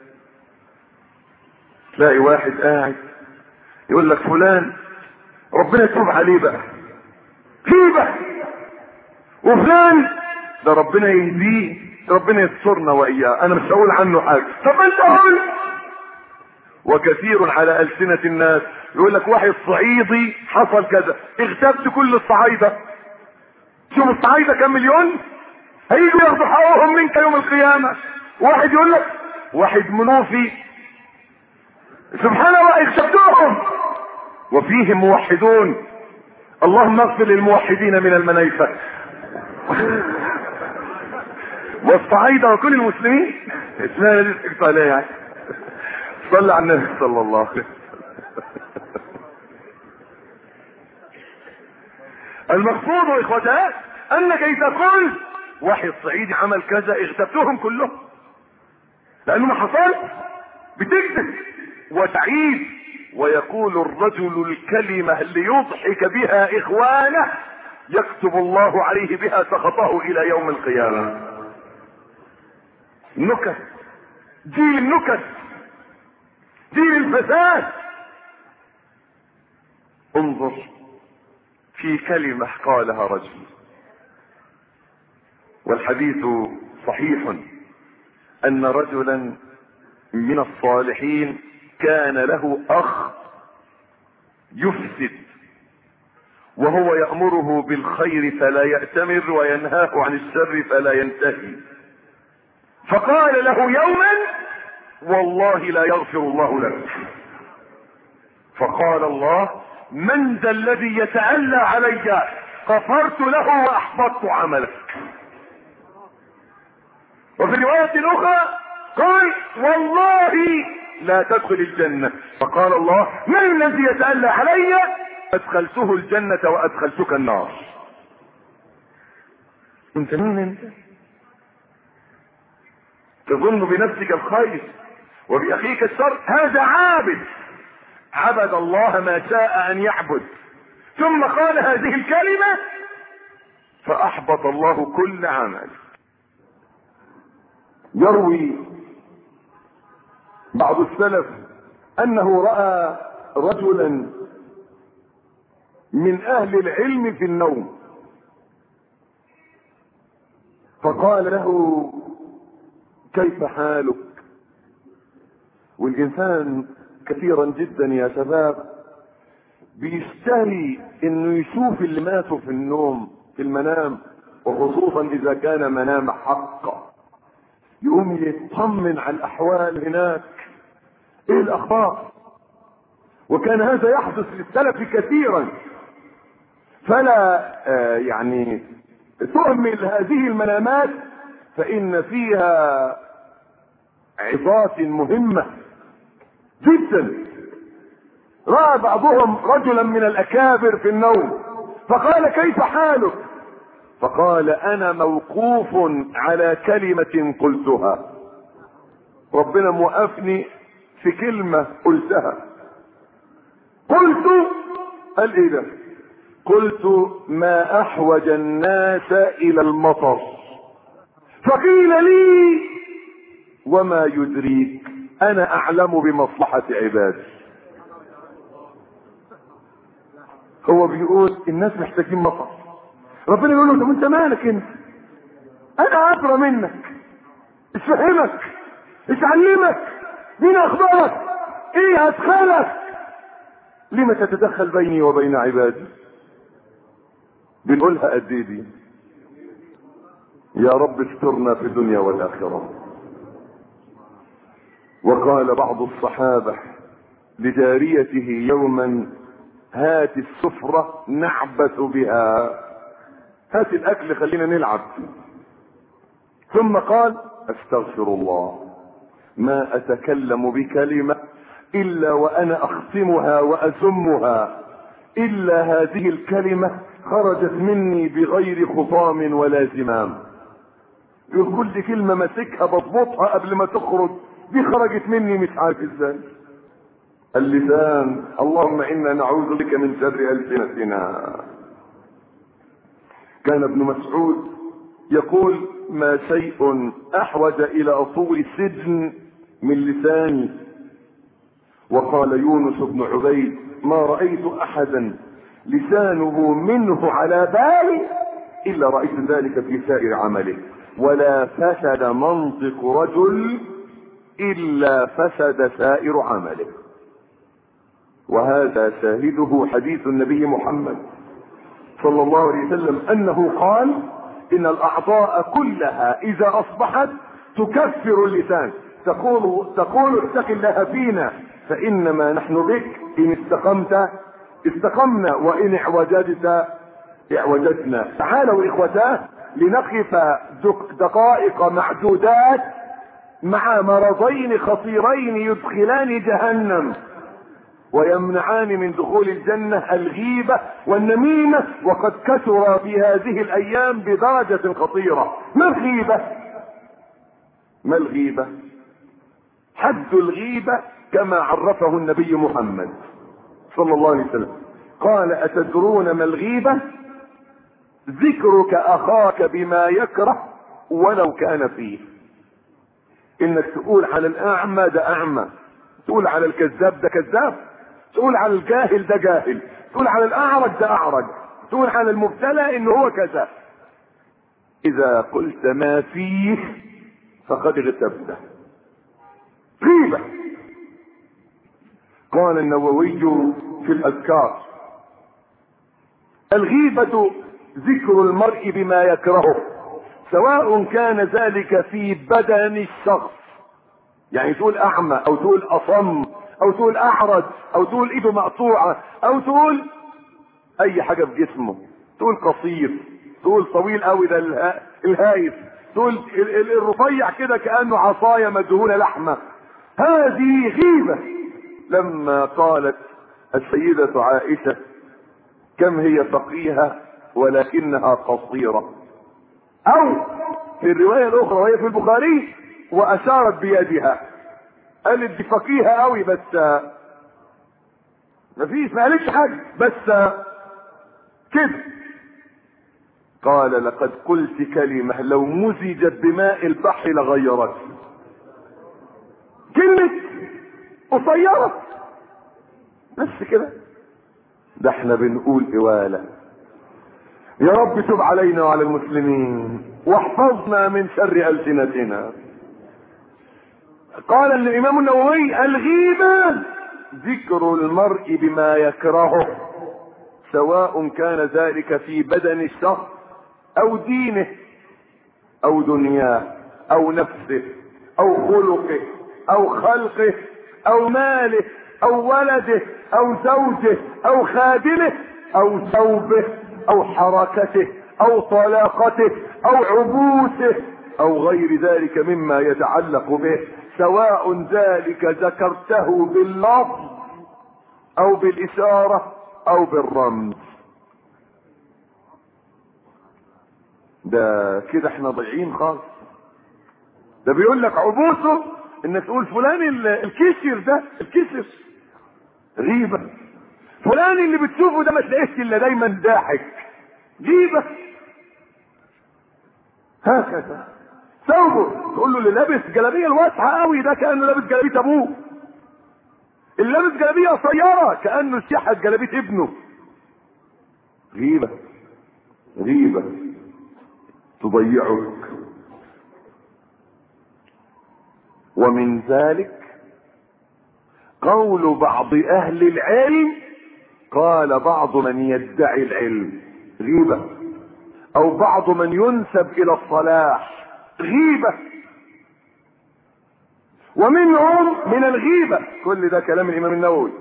تلاقي واحد قاعد يقول لك فلان ربنا يتوب عليه بقى غيبة، وفلان ده ربنا يهديه ربنا يسترنا واياه، انا مش هقول عنه حاجه. طب انت قول. وكثير على السنة الناس يقول لك واحد صعيدي حصل كذا، اغتبت كل الصعايدة. شوف الصعايدة كم مليون هيجوا ياخدوا حقهم منك يوم القيامة. واحد يقول لك واحد منوفي سبحان الله اغتبتهم وفيهم موحدون. اللهم اغفر للموحدين من المنايفة والصعايدة وكل المسلمين. اسمها دي تحكي عليها يعني. صلى على النبي صلى الله عليه وسلم. المقصود اخوتات انك اذا قلت واحد صعيدي عمل كذا اغتبتهم كلهم، لانه ما حصل بتكذب وتعيد. ويقول الرجل الكلمة ليضحك بها اخوانه يكتب الله عليه بها سخطه الى يوم القيامة. نكت، دين النكت، دين الفساد. انظر في كلمة قالها رجل، والحديث صحيح، ان رجلا من الصالحين كان له اخ يفسد وهو يأمره بالخير فلا يأتمر وينهاه عن الشر فلا ينتهي. فقال له يوما والله لا يغفر الله لك. فقال الله من ذا الذي يتألى علي؟ غفرت له واحبطت عملك. وفي رواية اخرى قال والله لا تدخل الجنة. فقال الله من الذي يتألى علي؟ ادخلته الجنة وادخلتك النار. انت مين انت؟ تظن بنفسك الخير وبأخيك الشر. هذا عبد الله ما شاء ان يعبد، ثم قال هذه الكلمة فاحبط الله كل عمل. يروي بعض السلف انه رأى رجلا من اهل العلم في النوم فقال له كيف حالك؟ والانسان كثيرا جدا يا شباب بيشتهي انه يشوف اللي ماتوا في النوم في المنام، وخصوصا اذا كان منام حق، يقوم يطمن على الاحوال هناك، ايه الاخبار. وكان هذا يحدث للسلف كثيرا، فلا يعني تهمل هذه المنامات، فان فيها عظات مهمة جدا. رأى بعضهم رجلا من الاكابر في النوم فقال: كيف حالك؟ فقال: انا موقوف على كلمة قلتها، ربنا موقفني في كلمة قلتها. قلت، قال ايه ده؟ قلت: ما احوج الناس الى المطر. فقيل لي: وما يدريك، انا اعلم بمصلحة عبادي. هو بيقول الناس محتاجين مطر، ربنا يقول له: طب انت مالك انت؟ انا ادرى منك، ايش فهمك، ايش علمك، مين اخبرك، ايه ادخلك، لما تتدخل بيني وبين عبادي؟ بنقولها قد ايه دي؟ يا رب استرنا في الدنيا والاخره. وقال بعض الصحابه لجاريته يوما: هات السفرة نعبث بها، هات الاكل خلينا نلعب. ثم قال: استغفر الله، ما اتكلم بكلمة الا وانا اختمها وازمها، الا هذه الكلمة خرجت مني بغير خطام ولا زمام. يقول كل كلمة ماسكها بضبطها قبل ما تخرج، دي خرجت مني مش عارف ازاي. اللسان، اللهم انا نعوذ بك من شر ألسنتنا. كان ابن مسعود يقول: ما شيء احوج الى طول السجن من لساني. وقال يونس بن عبيد: ما رأيت احدا لسانه منه على بالي الا رأيت ذلك في سائر عمله، ولا فسد منطق رجل الا فسد سائر عمله. وهذا شاهده حديث النبي محمد صلى الله عليه وسلم انه قال: ان الاعضاء كلها اذا اصبحت تكفر اللسان، تقول اتق الله فينا فانما نحن بك، ان استقمت استقمنا وان اعوججت اعوججنا. تعالوا اخوتاه لنقف دقائق معدودات مع مرضين خطيرين يدخلان جهنم ويمنعان من دخول الجنة: الغيبة والنميمة، وقد كثر في هذه الايام بدرجة خطيرة. ما الغيبة؟ ما الغيبة؟ حد الغيبة كما عرفه النبي محمد صلى الله عليه وسلم، قال: اتدرون ما الغيبة؟ ذكرك اخاك بما يكره ولو كان فيه. انك تقول على الاعمى ده اعمى، تقول على الكذاب ده كذاب، تقول على الجاهل ده جاهل، تقول على الاعرج ده اعرج، تقول على المبتلى انه هو كذا. اذا قلت ما فيه فقد اغتبته، غيبة. قال النووي في الاذكار: الغيبة ذكر المرء بما يكرهه، سواء كان ذلك في بدن الشخص، يعني تقول اعمى او تقول اصم او تقول اعرج او تقول ايده مقطوعة او تقول اي حاجة في جسمه، تقول قصير، تقول طويل قوي ده الهايف، تقول الرفيع كده كأنه عصاية مدهونة لحمة، هذه غيبة. لما قالت السيدة عائشة: كم هي فقيهة ولكنها قصيرة، او في الرواية الاخرى وهي في البخاري: واشارت بيدها، قالت دي فقيهة قوي بس مفيش، ما قالتش حاجة بس كده. قال: لقد قلت كلمة لو مزجت بماء البحر لغيرت. كلمة قصيرة بس كده. ده احنا بنقول إوالة. يا رب تب علينا وعلى المسلمين واحفظنا من شر ألسنتنا. قال الإمام النووي: الغيبة ذكر المرء بما يكرهه، سواء كان ذلك في بدن الشخص او دينه او دنياه او نفسه او خلقه او خلقه او ماله او ولده او زوجه او خادمه او ثوبه او حركته او طلاقته او عبوسه او غير ذلك مما يتعلق به، سواء ذلك ذكرته باللفظ او بالاشارة او بالرمز. ده كده احنا ضايعين خالص. ده بيقول لك عبوسه ان تقول فلان الكسر ده الكسر غيبة. فلان اللي بتشوفه ده ما تلاقيش الا دايما ضاحك، غيبة. هكذا ثوبه تقول له اللي لابس جلابيه الواسعه قوي ده كانه لابس جلابيه ابوه، اللي لابس جلابيه قصيره كانه سياحه جلابيه ابنه. غيبه غيبه تضيعك. ومن ذلك قول بعض اهل العلم، قال بعض من يدعي العلم غيبه، او بعض من ينسب الى الصلاح غيبة. ومنهم من الغيبة، كل ده كلام الامام النووي،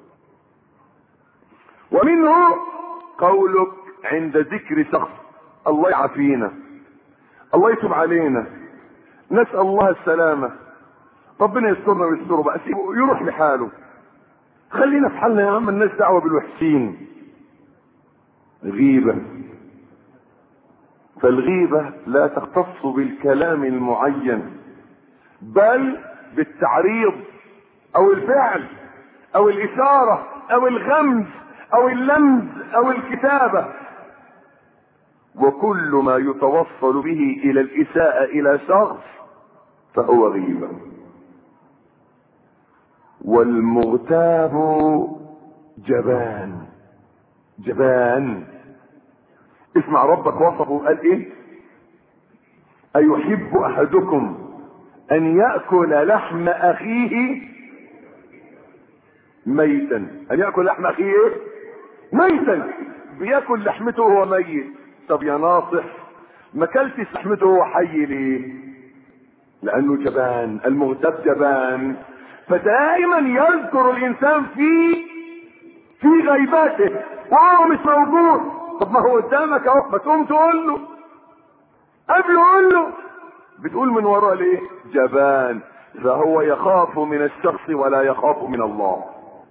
ومنه قولك عند ذكر شخص الله يعافينا، الله يتوب علينا، نسأل الله السلامة، ربنا يسترنا ويستره بقى، سيبه يروح لحاله، خلينا في حالنا يا عم، الناس دعوة بالوحشين. غيبة. فالغيبة لا تختص بالكلام المعين، بل بالتعريض او الفعل او الاشارة او الغمز او اللمز او الكتابة، وكل ما يتوصل به الى الاساءة الى شخص فهو غيبة. والمغتاب جبان. جبان. اسمع ربك وصفه قال ايه؟ ايحب احدكم ان يأكل لحم اخيه ميتا. ان يأكل لحم اخيه ايه؟ ميتا. بياكل لحمته وهو ميت. طب يا ناصح ما كلتش لحمته وهو حي ليه؟ لانه جبان. المغتاب جبان. فدائما يذكر الانسان في غيبته وهو مش موجود. طب ما هو قدامك اهو، ما تقوم تقول له قبل قول له، بتقول من وراء ليه؟ جبان. فهو يخاف من الشخص ولا يخاف من الله،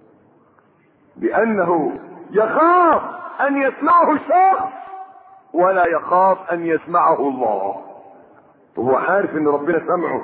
لانه يخاف ان يسمعه الشخص ولا يخاف ان يسمعه الله، وهو عارف ان ربنا سمعه.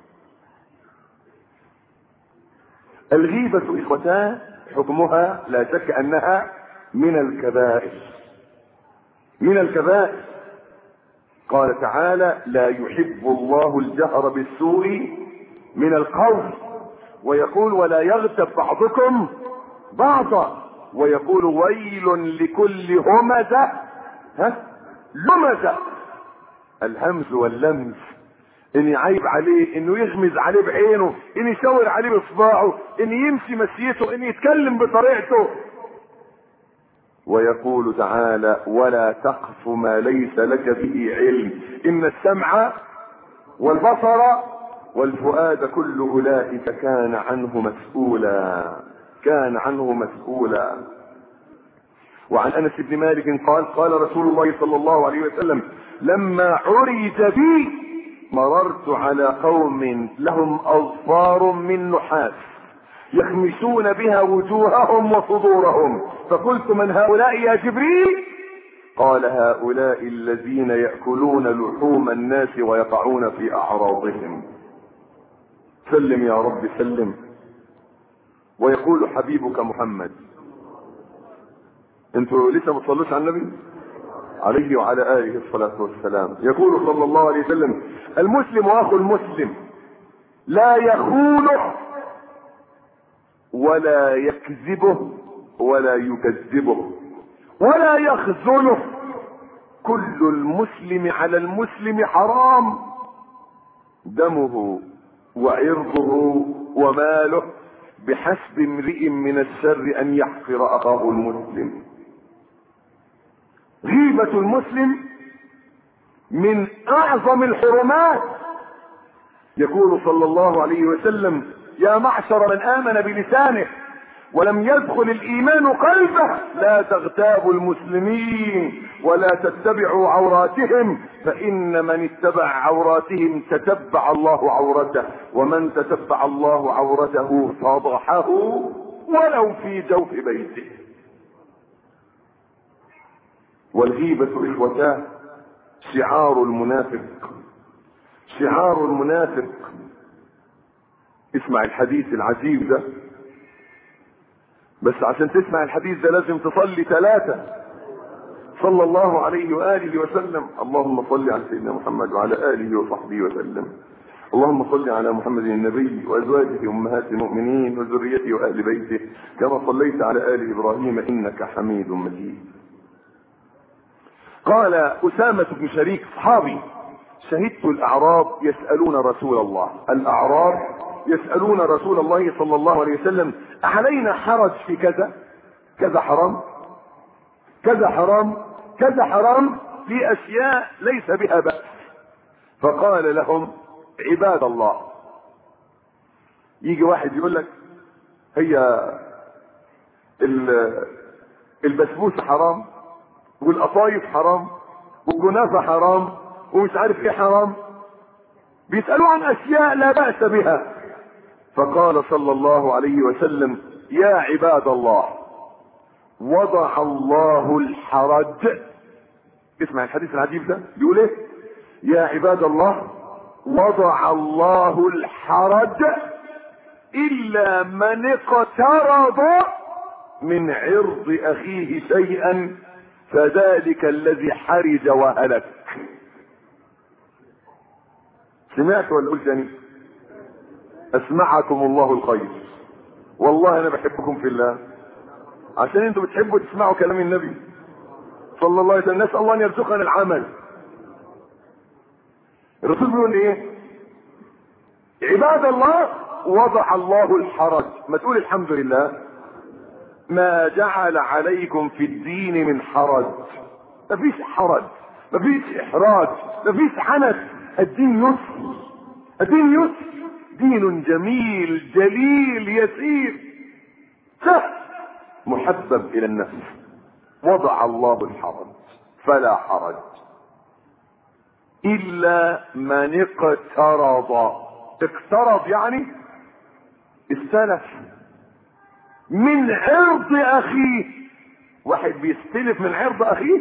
الغيبة اخوتان حكمها لا شك انها من الكبائر. من الكبائر. قال تعالى لا يحب الله الجهر بالسوء من القول، ويقول ولا يغتب بعضكم بعضا، ويقول ويل لكل همزة لمزة. الهمز واللمز، ان يعيب عليه، انه يغمز عليه بعينه، ان يشاور عليه باصبعه، ان يمشي مشيته، ان يتكلم بطريقته. ويقول تعالى ولا تقف ما ليس لك به علم ان السمع والبصر والفؤاد كل اولئك كان عنه مسؤولا. كان عنه مسؤولا. وعن انس بن مالك قال قال رسول الله صلى الله عليه وسلم لما عرج بي مررت على قوم لهم اظفار من نحاس يخمسون بها وجوههم وصدورهم، فقلت من هؤلاء يا جبريل؟ قال هؤلاء الذين يأكلون لحوم الناس ويقعون في اعراضهم. سلم يا رب سلم. ويقول حبيبك محمد، انتوا لسه ما تصلوش على النبي عليه وعلى اله الصلاة والسلام، يقول صلى الله عليه وسلم المسلم اخو المسلم لا يخونه ولا يكذبه ولا يكذبه ولا يخذله. كل المسلم على المسلم حرام، دمه وعرضه وماله، بحسب امرئ من الشر ان يحقر اخاه المسلم. غيبة المسلم من اعظم الحرمات. يقول صلى الله عليه وسلم: يا معشر من امن بلسانه ولم يدخل الايمان قلبه لا تغتابوا المسلمين ولا تتبعوا عوراتهم، فان من اتبع عوراتهم تتبع الله عورته، ومن تتبع الله عورته فضحه ولو في جوف بيته. والغيبة اخوتاه شعار المنافق، شعار المنافق. اسمع الحديث العجيب ده، بس عشان تسمع الحديث ده لازم تصلي 3 صلى الله عليه وآله وسلم. اللهم صل على سيدنا محمد وعلى آله وصحبه وسلم. اللهم صل على محمد النبي وأزواجه أمهات المؤمنين وذريته وأهل بيته كما صليت على آل إبراهيم إنك حميد مجيد. قال أسامة بن شريك صحابي: شهدت الأعراب يسألون رسول الله، الأعراب يسألون رسول الله صلى الله عليه وسلم: أعلينا حرج في كذا؟ كذا حرام، كذا حرام، كذا حرام، في أشياء ليس بها بأس. فقال لهم: عباد الله. يجي واحد يقول لك: هي البسبوسة حرام، والقطايف حرام، والجنافة حرام، ومش عارف ايه حرام، بيسألوا عن أشياء لا بأس بها. فقال صلى الله عليه وسلم: يا عباد الله، وضع الله الحرج. اسمع الحديث العجيب ده بيقول ايه: يا عباد الله، وضع الله الحرج إلا من اقترض من عرض أخيه شيئا فذلك الذي حرج وهلك. سمعت ولا قلت تاني؟ اسمعكم الله الخير. والله انا بحبكم في الله، عشان انتوا بتحبوا تسمعوا كلام النبي صلى الله عليه وسلم. نسأل الله ان يرزقنا العمل. الرسول بيقول ايه؟ عباد الله، وضع الله الحرج. ما تقول الحمد لله. ما جعل عليكم في الدين من حرج. مفيش حرج، مفيش احراج، مفيش حنث. الدين يسر، الدين يسر، دين جميل جليل يسير سهل محبب الى النفس. وضع الله الحرج فلا حرج الا من اقترض. اقترض يعني استلف من عرض اخيه. واحد بيستلف من عرض اخيه،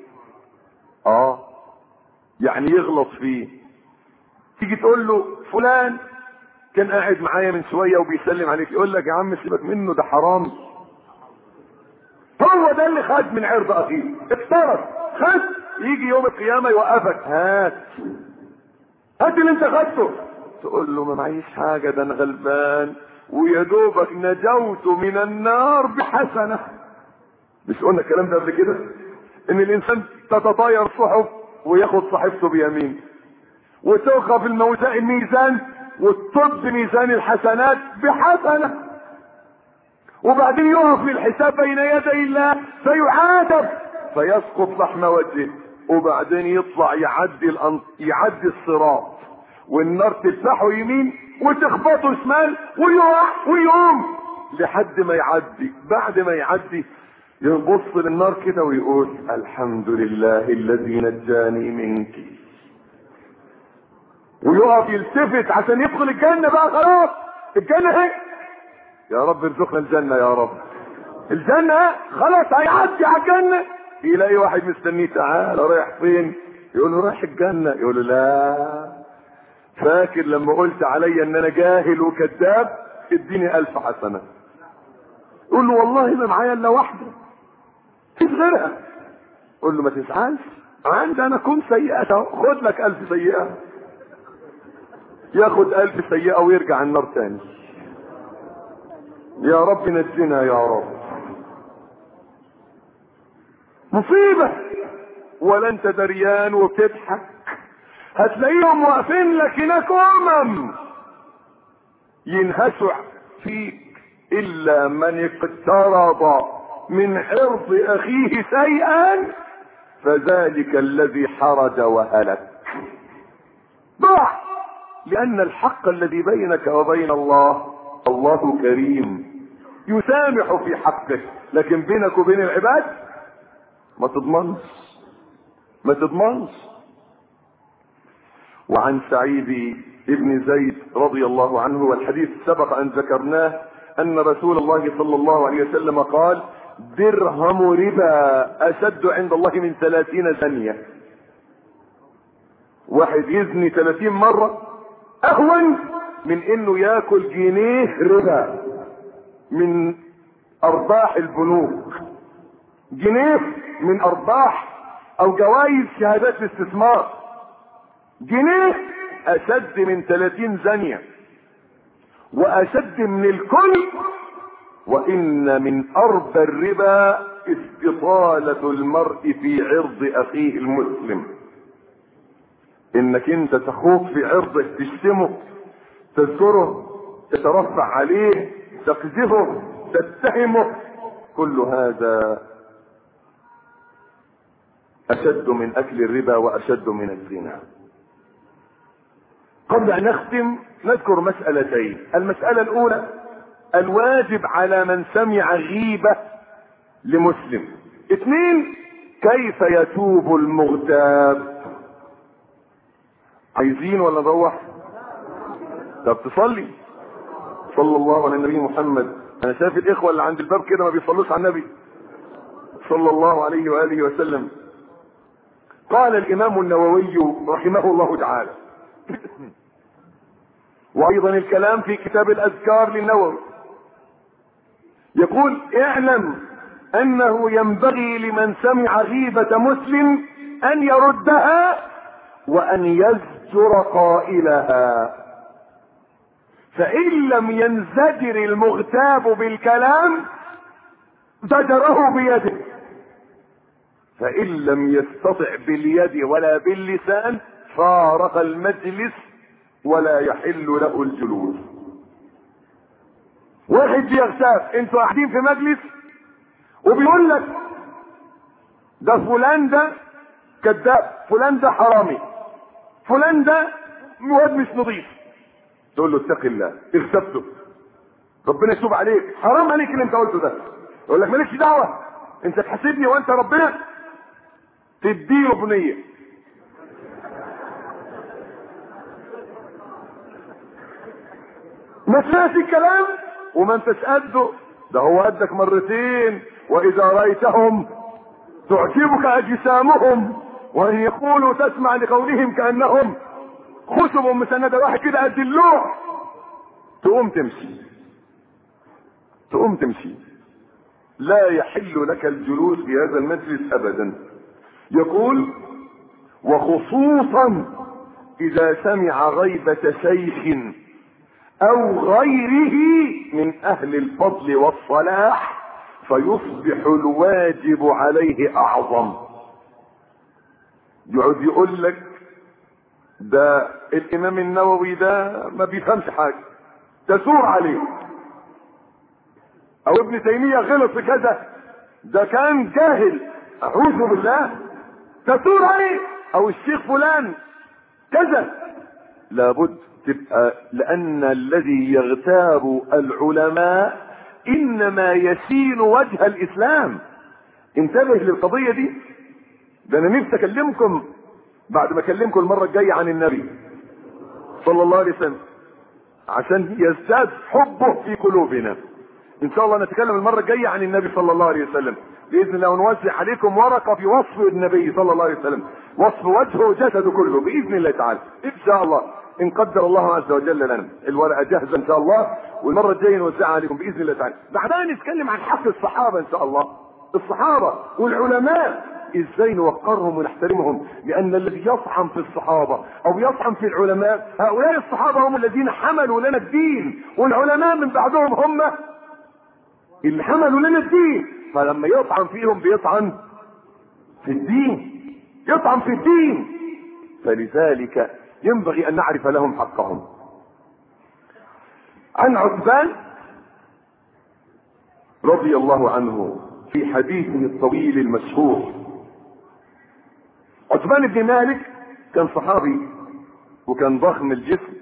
يعني يغلط فيه. تيجي تقول له: فلان كان قاعد معايا من شويه وبيسلم عليك، يقول لك: يا عم سيبك منه، ده حرام. هو ده اللي خد من عرض اخيه، افترض خد. يجي يوم القيامه يوقفك: هات اللي انت خدته. تقول له: ما معيش حاجه، ده انا غلبان ويا دوبك نجوت من النار بحسنه. مش قلنا الكلام ده قبل كده؟ ان الانسان تتطاير صحف وياخد صحيفته بيمين، وتوقف الميزان وتطب ميزان الحسنات بحسنه، وبعدين يقف للحساب بين يدي الله فيعاتب فيسقط لحم وجهه، وبعدين يطلع يعدي الصراط، والنار تفتحه يمين وتخبطه شمال ويقع ويقوم لحد ما يعدي. بعد ما يعدي يبص للنار كده ويقول: الحمد لله الذي نجاني منك. ويقف يلتفت عشان يدخل الجنة بقى. خلاص الجنة اهي، يا رب ارزقنا الجنة يا رب. الجنة خلاص هيعدي على الجنة، يلاقي واحد مستنيه: تعال رايح فين؟ يقول له: رايح الجنة. يقول له: لا، فاكر لما قلت علي ان انا جاهل وكذاب؟ اديني 1000 حسنة. يقول له: والله ما معايا الا واحدة مفيش غيرها. قول له: ما تزعلش، عندي انا كم سيئة، خد لك 1000 سيئة. ياخد 1000 سيئة ويرجع النار تاني. يا رب نجينا يا رب. مصيبة. ولا انت دريان وبتضحك، هتلاقيهم واقفين لك هناك ينهشوا فيك الا من اقترض من عرض اخيه شيئا فذلك الذي حرج وهلك. ضاع. لان الحق الذي بينك وبين الله كريم يسامح في حقك، لكن بينك وبين العباد ما تضمنش. وعن سعيد ابن زيد رضي الله عنه، والحديث سبق ان ذكرناه، ان رسول الله صلى الله عليه وسلم قال: درهم ربا اشد عند الله من 30 زنية. واحد يزني 30 مرة اهون من انه ياكل جنيه ربا من ارباح البنوك، جنيه من ارباح او جوائز شهادات الاستثمار، جنيه اشد من 30 زنية واشد من الكل. وان من اربى الربا استطالة المرء في عرض اخيه المسلم، انك انت تخوض في عرضه، تشتمه، تذكره، تترفع عليه، تقذفه، تتهمه، كل هذا اشد من اكل الربا واشد من الزنا. قبل ان نختم نذكر مسألتين. المسألة الاولى: الواجب على من سمع غيبة لمسلم. 2: كيف يتوب المغتاب. عايزين ولا نروح؟ طب تصلي. صلى الله على النبي محمد. انا شايف الاخوة اللي عند الباب كده ما بيصلوش على النبي صلى الله عليه وآله وسلم. قال الامام النووي رحمه الله تعالى، وايضا الكلام في كتاب الاذكار للنووي، يقول: اعلم انه ينبغي لمن سمع غيبة مسلم ان يردها وان يزجر قائلها، فان لم ينزجر المغتاب بالكلام زجره بيده، فان لم يستطع باليد ولا باللسان فارق المجلس ولا يحل له الجلوس. واحد بيغتاب، انتوا قاعدين في مجلس وبيقول لك ده فلان ده كذاب، فلان ده حرامي، فلان ده واد مش نظيف، تقول له اتق الله، اغتبته، ربنا يتوب عليك، حرام عليك اللي انت قلته ده. يقول لك مالكش دعوه، انت تحاسبني وانت ربنا، تديله بنيه. ما سمعش الكلام وما انتش قده، ده هو قدك مرتين. واذا رايتهم تعجبك اجسامهم وان يقولوا تسمع لقولهم كانهم خشب مسنده، واحد كده قد اللوح، تقوم تمشي. لا يحل لك الجلوس في هذا المجلس ابدا. يقول: وخصوصا اذا سمع غيبة شيخ او غيره من اهل الفضل والصلاح فيصبح الواجب عليه اعظم. يقعد يقول لك ده الامام النووي ده ما بيفهمش حاجة، تثور عليه، او ابن تيمية غلط في كذا، ده كان جاهل، اعوذ بالله، تثور عليه، او الشيخ فلان كذا. لابد تبقى، لان الذي يغتاب العلماء انما يسين وجه الاسلام. انتبه للقضية دي. ده انا نفسي اكلمكم بعد ما اكلمكم المرة الجاية عن النبي صلى الله عليه وسلم عشان يزداد حبه في قلوبنا. ان شاء الله نتكلم المرة الجاية عن النبي صلى الله عليه وسلم باذن الله، ونوزع عليكم ورقة في وصف النبي صلى الله عليه وسلم، وصف وجهه وجسده كله باذن الله تعالى ان شاء الله، ان قدر الله عز وجل لنا. الورقة جاهزة ان شاء الله، والمرة الجاية نوزعها عليكم باذن الله تعالى. بعدها نتكلم عن حق الصحابة ان شاء الله، الصحابة والعلماء ازاي نوقرهم ونحترمهم، لان الذي يطعن في الصحابة او يطعن في العلماء، هؤلاء الصحابة هم الذين حملوا لنا الدين، والعلماء من بعدهم هم اللي حملوا لنا الدين. فلما يطعن فيهم بيطعن في الدين، يطعن في الدين. فلذلك ينبغي ان نعرف لهم حقهم. عن عثمان رضي الله عنه في حديثه الطويل المشهور عثمان بن مالك كان صحابي وكان ضخم الجسم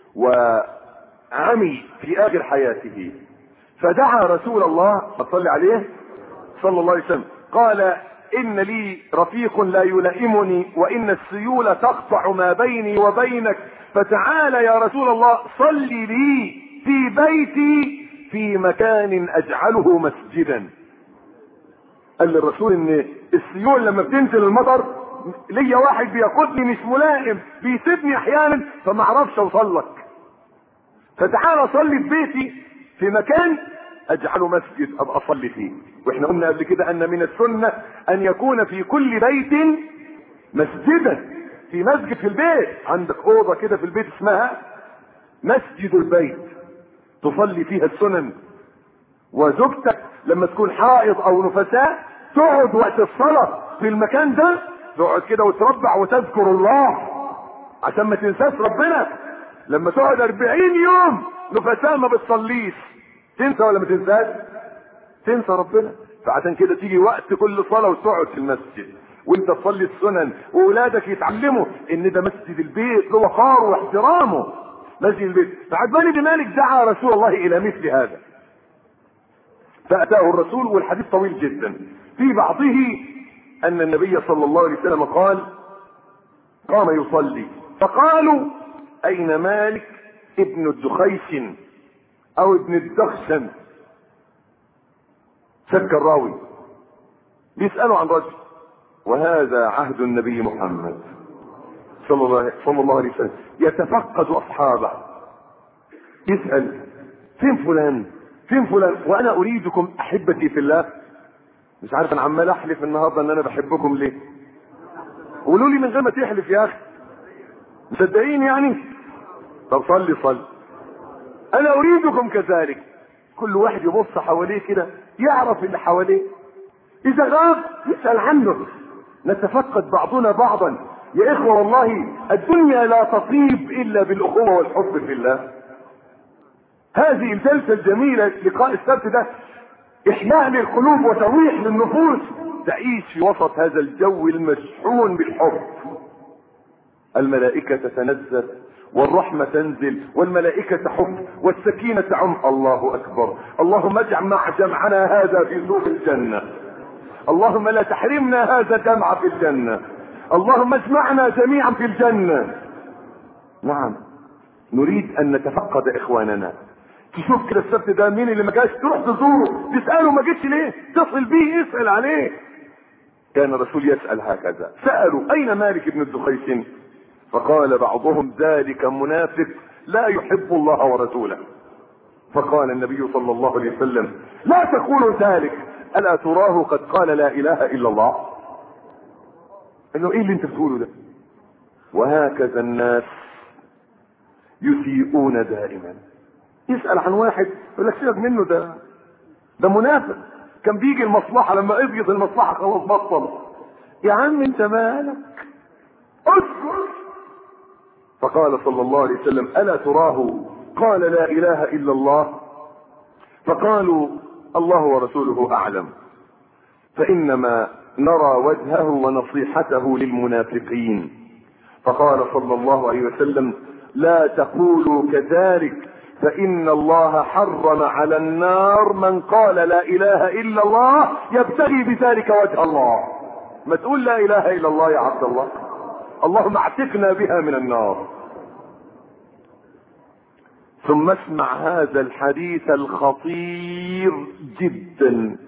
وعمي في اخر حياته، فدعا رسول الله صلى عليه صلى الله عليه وسلم قال: ان لي رفيق لا يلائمني وان السيول تقطع ما بيني وبينك، فتعال يا رسول الله صل لي في بيتي في مكان اجعله مسجدا. قال للرسول ان السيول لما بتنزل المطر ليا واحد بياخدني مش ملائم، بيسيبني احيانا فما اعرفش اوصل لك، فتعال صلي في بيتي في مكان اجعله مسجد ابقى اصلي فيه. واحنا قلنا قبل كده ان من السنة ان يكون في كل بيت مسجدا، في مسجد في البيت، عندك اوضة كده في البيت اسمها مسجد البيت تصلي فيها السنن، وزوجتك لما تكون حائض او نفساء تقعد وقت الصلاة في المكان ده، تقعد كده وتربع وتذكر الله عشان ما تنساش ربنا. لما تقعد 40 يوم نفساء ما بتصليش تنسى ولا ما تنساش؟ تنسى ربنا. فعشان كده تيجي وقت كل صلاة وتقعد في المسجد وانت تصلي السنن، واولادك يتعلموا ان ده مسجد البيت له وقاره واحترامه، مسجد البيت. فعثمان بن مالك دعا رسول الله الى مثل هذا، فاتاه الرسول، والحديث طويل جدا. في بعضه ان النبي صلى الله عليه وسلم قام يصلي، فقالوا: اين مالك ابن الدخيش او ابن الدخشن؟ شك الراوي، بيسألوا عن رجل، وهذا عهد النبي محمد صلى الله عليه وسلم يتفقد اصحابه، يسأل: فين فلان فين فلان؟ وانا اريدكم احبتي في الله. مش عارف انا عمال احلف النهارده ان انا بحبكم ليه؟ قولوا لي من غير ما تحلف يا اخي، مصدقين يعني؟ طب صلي. انا اريدكم كذلك. كل واحد يبص حواليه كده يعرف اللي حواليه، اذا غاب يسأل عنه، نتفقد بعضنا بعضا. يا اخوة والله الدنيا لا تطيب الا بالاخوة والحب في الله. هذه الجلسة الجميلة لقاء السبت ده احياء للقلوب وترويح للنفوس، تعيش في وسط هذا الجو المشحون بالحب. الملائكة تتنزل والرحمة تنزل والملائكة حب والسكينة تعم. الله اكبر. اللهم اجعل مع جمعنا هذا في سوق الجنة، اللهم لا تحرمنا هذا الجمع في الجنة، اللهم اجمعنا جميعا في الجنة. نعم، نريد ان نتفقد اخواننا. تشوف كده السبت ده مين اللي ما جاش تروح تزوره، تسأله ما جيتش ليه، تصل بيه اسأل عليه. كان الرسول يسأل هكذا. سألوا: اين مالك بن الدخيش؟ فقال بعضهم: ذلك منافق لا يحب الله ورسوله. فقال النبي صلى الله عليه وسلم: لا تقولوا ذلك، ألا تراه قد قال لا اله الا الله؟ قال له: ايه اللي انت بتقوله ده؟ وهكذا الناس يسيئون دائما. يسأل عن واحد يقول لك سيبك منه، ده منافق، كان بيجي المصلحة لما ابيض المصلحة خلاص بطل. يا عم انت مالك، اسكت. فقال صلى الله عليه وسلم: ألا تراه قال لا اله الا الله؟ فقالوا: الله ورسوله اعلم، فانما نرى وجهه ونصيحته للمنافقين. فقال صلى الله عليه وسلم: لا تقولوا كذلك، فان الله حرم على النار من قال لا اله الا الله يبتغي بذلك وجه الله. ما تقول لا اله الا الله يا عبد الله، اللهم اعتقنا بها من النار. ثم اسمع هذا الحديث الخطير جدا.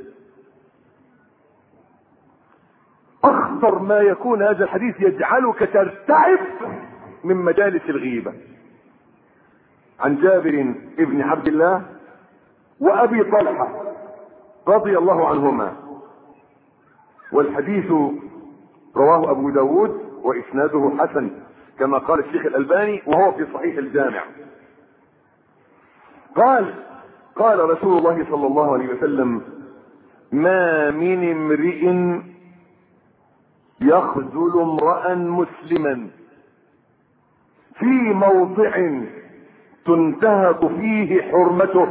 اخطر ما يكون هذا الحديث، يجعلك ترتعب من مجالس الغيبة. عن جابر ابن عبد الله وابي طلحة رضي الله عنهما، والحديث رواه ابو داود واسناده حسن كما قال الشيخ الالباني، وهو في صحيح الجامع. قال رسول الله صلى الله عليه وسلم: ما من امرئ يخذل امرأ مسلما في موضع تنتهك فيه حرمته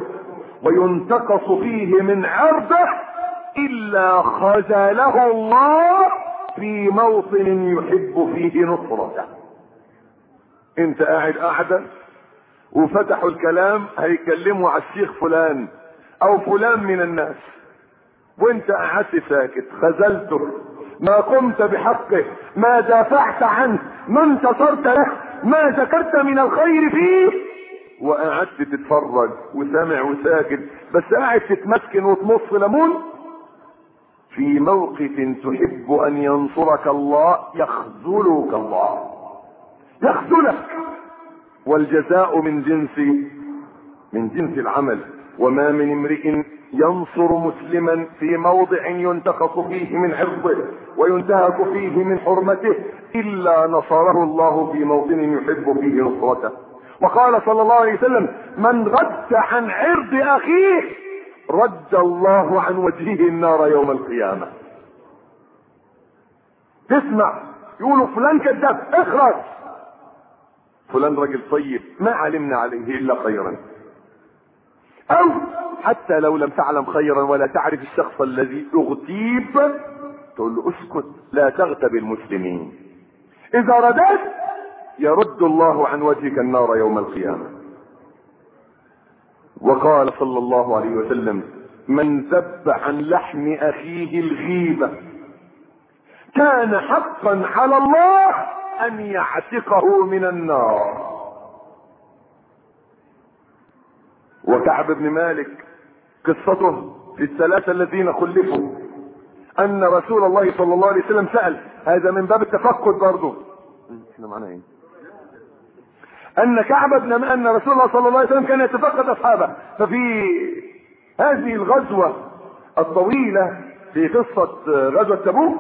وينتقص فيه من عرضه الا خذله الله في موطن يحب فيه نصرته. انت قاعدة وفتحوا الكلام هيكلموا على الشيخ فلان او فلان من الناس، وانت قعدت ساكت، خذلته، ما قمت بحقه، ما دافعت عنه، ما انتصرت له، ما ذكرت من الخير فيه، وقعدت تتفرج وسامع وساكت، بس قاعد تتمسكن وتمص ليمون. في موقف تحب ان ينصرك الله يخذلك الله، يخذلك، والجزاء من جنس العمل. وما من امرئ ينصر مسلما في موضع ينتقص فيه من عرضه وينتهك فيه من حرمته الا نصره الله في موطن يحب فيه نصرته. وقال صلى الله عليه وسلم: من رد عن عرض اخيه رد الله عن وجهه النار يوم القيامة. تسمع يقولوا فلان كذاب، اخرج، فلان رجل طيب ما علمنا عليه الا خيرا، او حتى لو لم تعلم خيرا ولا تعرف الشخص الذي اغتيب تقول له اسكت، لا تغتب المسلمين. اذا رددت يرد الله عن وجهك النار يوم القيامة. وقال صلى الله عليه وسلم: من ذب عن لحم اخيه الغيبة كان حقا على الله ان يعتقه من النار. وكعب بن مالك قصته في الثلاثة الذين خلفوا ان رسول الله صلى الله عليه وسلم سأل، هذا من باب التفقد برضه، احنا معنا ايه، ان ان رسول الله صلى الله عليه وسلم كان يتفقد اصحابه. ففي هذه الغزوة الطويلة في قصة غزوة تبوك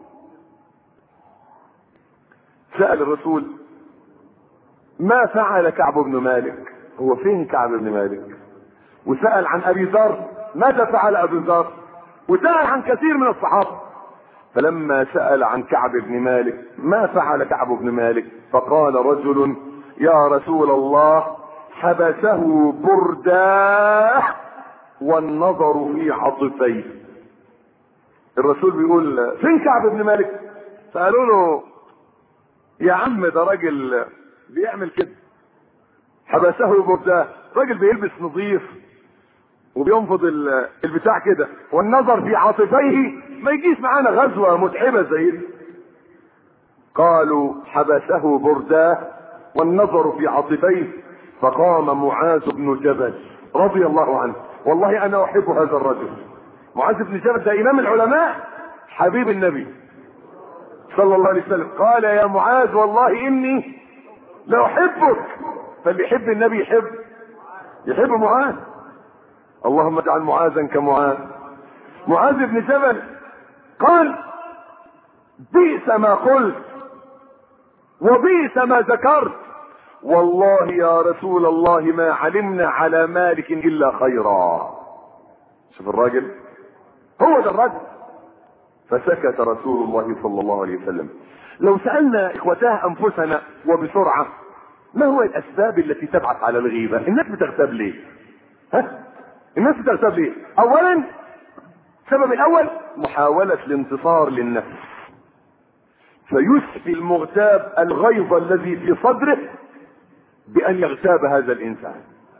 سأل الرسول: ما فعل كعب بن مالك؟ هو فين كعب بن مالك؟ وسأل عن ابي ذر: ماذا فعل ابي ذر؟ وسأل عن كثير من الصحابة. فلما سأل عن كعب بن مالك: ما فعل كعب بن مالك؟ فقال رجل: يا رسول الله حبسه برداه والنظر في عطفيه. الرسول بيقول: فين كعب بن مالك؟ فقالوا له: يا عم ده راجل بيعمل كده، حبسه برداه، راجل بيلبس نظيف وبينفض البتاع كده، والنظر في عاطفيه ما يجيش معانا غزوة متعبة زي دي. قالوا: حبسه برداه والنظر في عاطفيه. فقام معاذ بن جبل رضي الله عنه، والله انا احب هذا الرجل. معاذ بن جبل ده امام العلماء، حبيب النبي صلى الله عليه وسلم. قال: يا معاذ والله اني لاحبك. فاللي يحب النبي يحب معاذ. اللهم اجعل معاذا كمعاذ. معاذ بن جبل قال: بئس ما قلت وبئس ما ذكرت، والله يا رسول الله ما علمنا على مالك الا خيرا. شوف الراجل، هو ده الرجل. فسكت رسول الله صلى الله عليه وسلم. لو سألنا اخوتاه انفسنا وبسرعة، ما هو الاسباب التي تبعث على الغيبة؟ الناس بتغتاب ليه؟ الناس بتغتاب ليه؟ اولا، السبب الاول محاولة الانتصار للنفس، فيسفي المغتاب الغيظ الذي في صدره بان يغتاب هذا الانسان.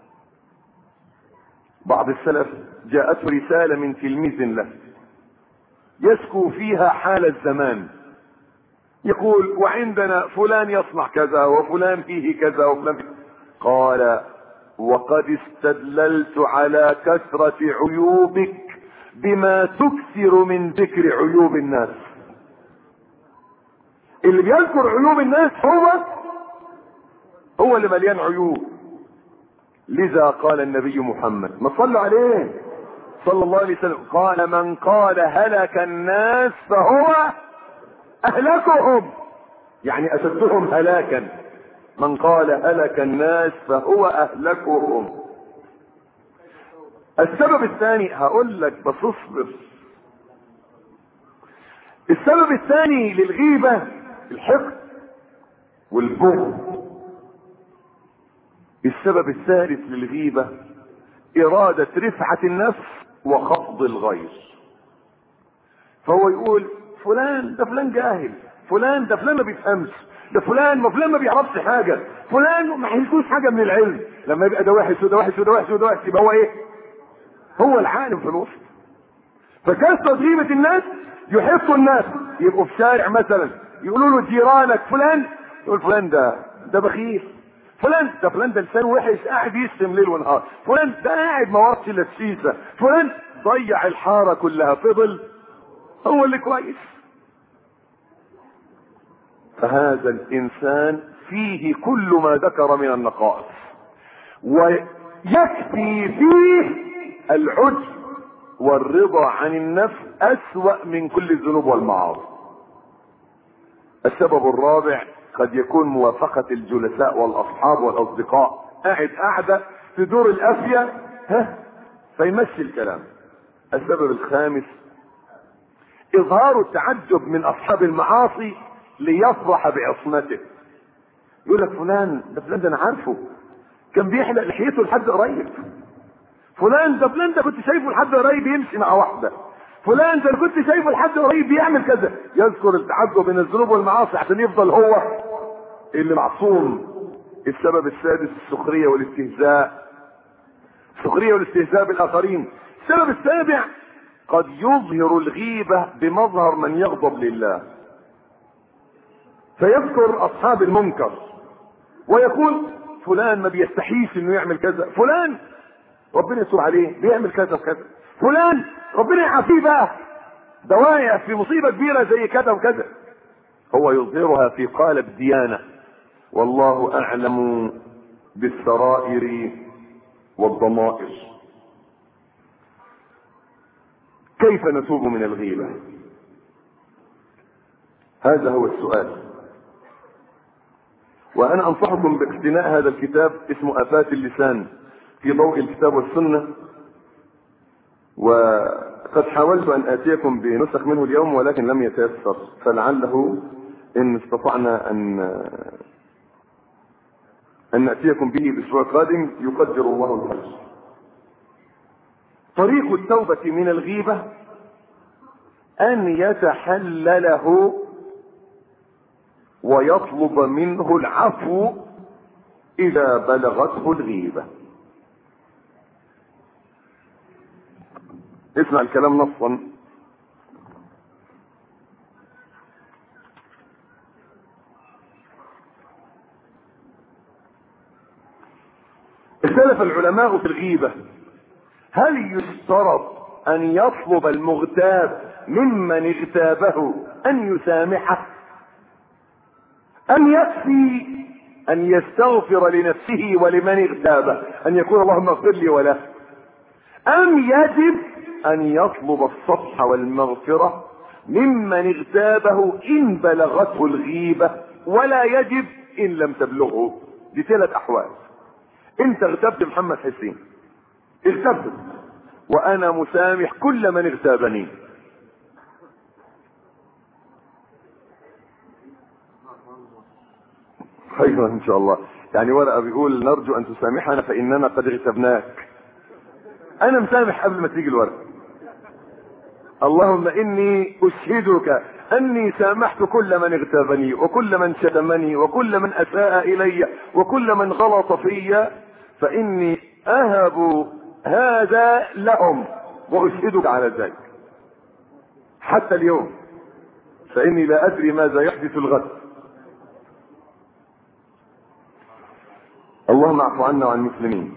بعض السلف جاءته رسالة من تلميذ له يسكو فيها حال الزمان، يقول: وعندنا فلان يصنع كذا وفلان فيه كذا وفلان فيه. قال: وقد استدللت على كثرة عيوبك بما تكثر من ذكر عيوب الناس. اللي بيذكر عيوب الناس هو اللي مليان عيوب. لذا قال النبي محمد، ما صلوا عليه صلى الله عليه وسلم، قال: من قال هلك الناس فهو اهلكهم، يعني اشدهم هلاكا. من قال هلك الناس فهو اهلكهم. السبب الثاني هقول لك بس اصبر. السبب الثاني للغيبة الحقد والبغض. السبب الثالث للغيبة إرادة رفعة النفس وخفض الغير. فهو يقول: فلان ده فلان جاهل، فلان ده فلان ما بيفهمش، ده فلان ما بيعرفش حاجه، فلان ما يحسوش حاجه من العلم. لما يبقى ده وحش وده وحش وده وحش وده وحش، يبقى هو ايه؟ هو العالم في الوسط. فكثرة غيبة الناس يحثوا الناس يبقوا في شارع مثلا يقولوا له جيرانك فلان، يقول فلان ده بخيل، فلان ده لسان وحش قاعد يشتم ليل ونهار، فلان ده قاعد ما ورطش الا الشيشه، فلان ضيع الحاره كلها، فضل هو اللي كويس. فهذا الانسان فيه كل ما ذكر من النقائص، ويكفي فيه العجب والرضا عن النفس أسوأ من كل الذنوب والمعاصي. السبب الرابع قد يكون موافقة الجلساء والأصحاب والأصدقاء، قاعدة في دور الأفية فيمشي الكلام. السبب الخامس إظهار التعجب من أصحاب المعاصي ليفرح بعصمته. يقول لك فلان ده أنا عارفه كان بيحلق لحيته لحد قريب، فلان ده كنت شايفه لحد قريب يمشي مع واحده، فلان ده كنت شايفه لحد قريب بيعمل كذا. يذكر التعجب من الذنوب والمعاصي عشان يفضل هو اللي معصوم. السبب السادس السخريه والاستهزاء، السخريه والاستهزاء بالاخرين. السبب السابع قد يظهر الغيبه بمظهر من يغضب لله، فيذكر اصحاب المنكر ويقول فلان ما بيستحيش انه يعمل كذا، فلان ربنا يتوب عليه بيعمل كذا وكذا، فلان ربنا يعافيه بقى ده واقع في مصيبه كبيره زي كذا وكذا. هو يظهرها في قالب ديانه، والله اعلم بالسرائر والضمائر. كيف نتوب من الغيبه؟ هذا هو السؤال. وانا انصحكم باقتناء هذا الكتاب، اسمه آفات اللسان في ضوء الكتاب والسنة، وقد حاولت ان اتيكم بنسخ منه اليوم ولكن لم يتيسر، فلعله ان استطعنا ان ناتيكم به الاسبوع القادم يقدر الله الخير. طريق التوبة من الغيبة ان يتحلله ويطلب منه العفو اذا بلغته الغيبة. اسمع الكلام نصا. اختلف العلماء في الغيبة، هل يشترط ان يطلب المغتاب ممن اغتابه ان يسامحه، ام يكفي ان يستغفر لنفسه ولمن اغتابه، ان يقول اللهم اغفر لي وله، ام يجب ان يطلب الصفح والمغفرة ممن اغتابه ان بلغته الغيبة ولا يجب ان لم تبلغه؟ دي 3 احوال. انت اغتبت محمد حسين، اغتبت وانا مسامح كل من اغتابني، ايوه ان شاء الله. يعني ورقه بيقول نرجو ان تسامحنا فاننا قد اغتبناك. انا مسامح قبل ما تيجي الورقه. اللهم اني اشهدك اني سامحت كل من اغتابني وكل من شتمني وكل من اساء الي وكل من غلط في، فاني اهب هذا لهم واشهدك على ذلك حتى اليوم، فاني لا ادري ماذا يحدث الغد. اللهم اعف عنا وعن المسلمين.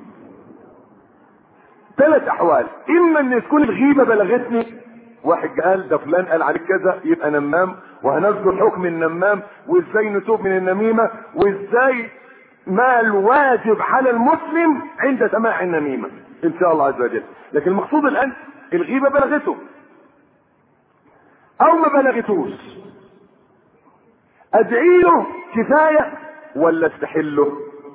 3 احوال، اما ان تكون الغيبة بلغتني، واحد قال ده فلان قال عليك كذا يبقى نمام، وهنذكر حكم النمام وازاي نتوب من النميمة وازاي ما الواجب على المسلم عند سماع النميمة ان شاء الله عز وجل. لكن المقصود الان الغيبة بلغته او ما بلغتوش، ادعي له كفاية ولا استحله؟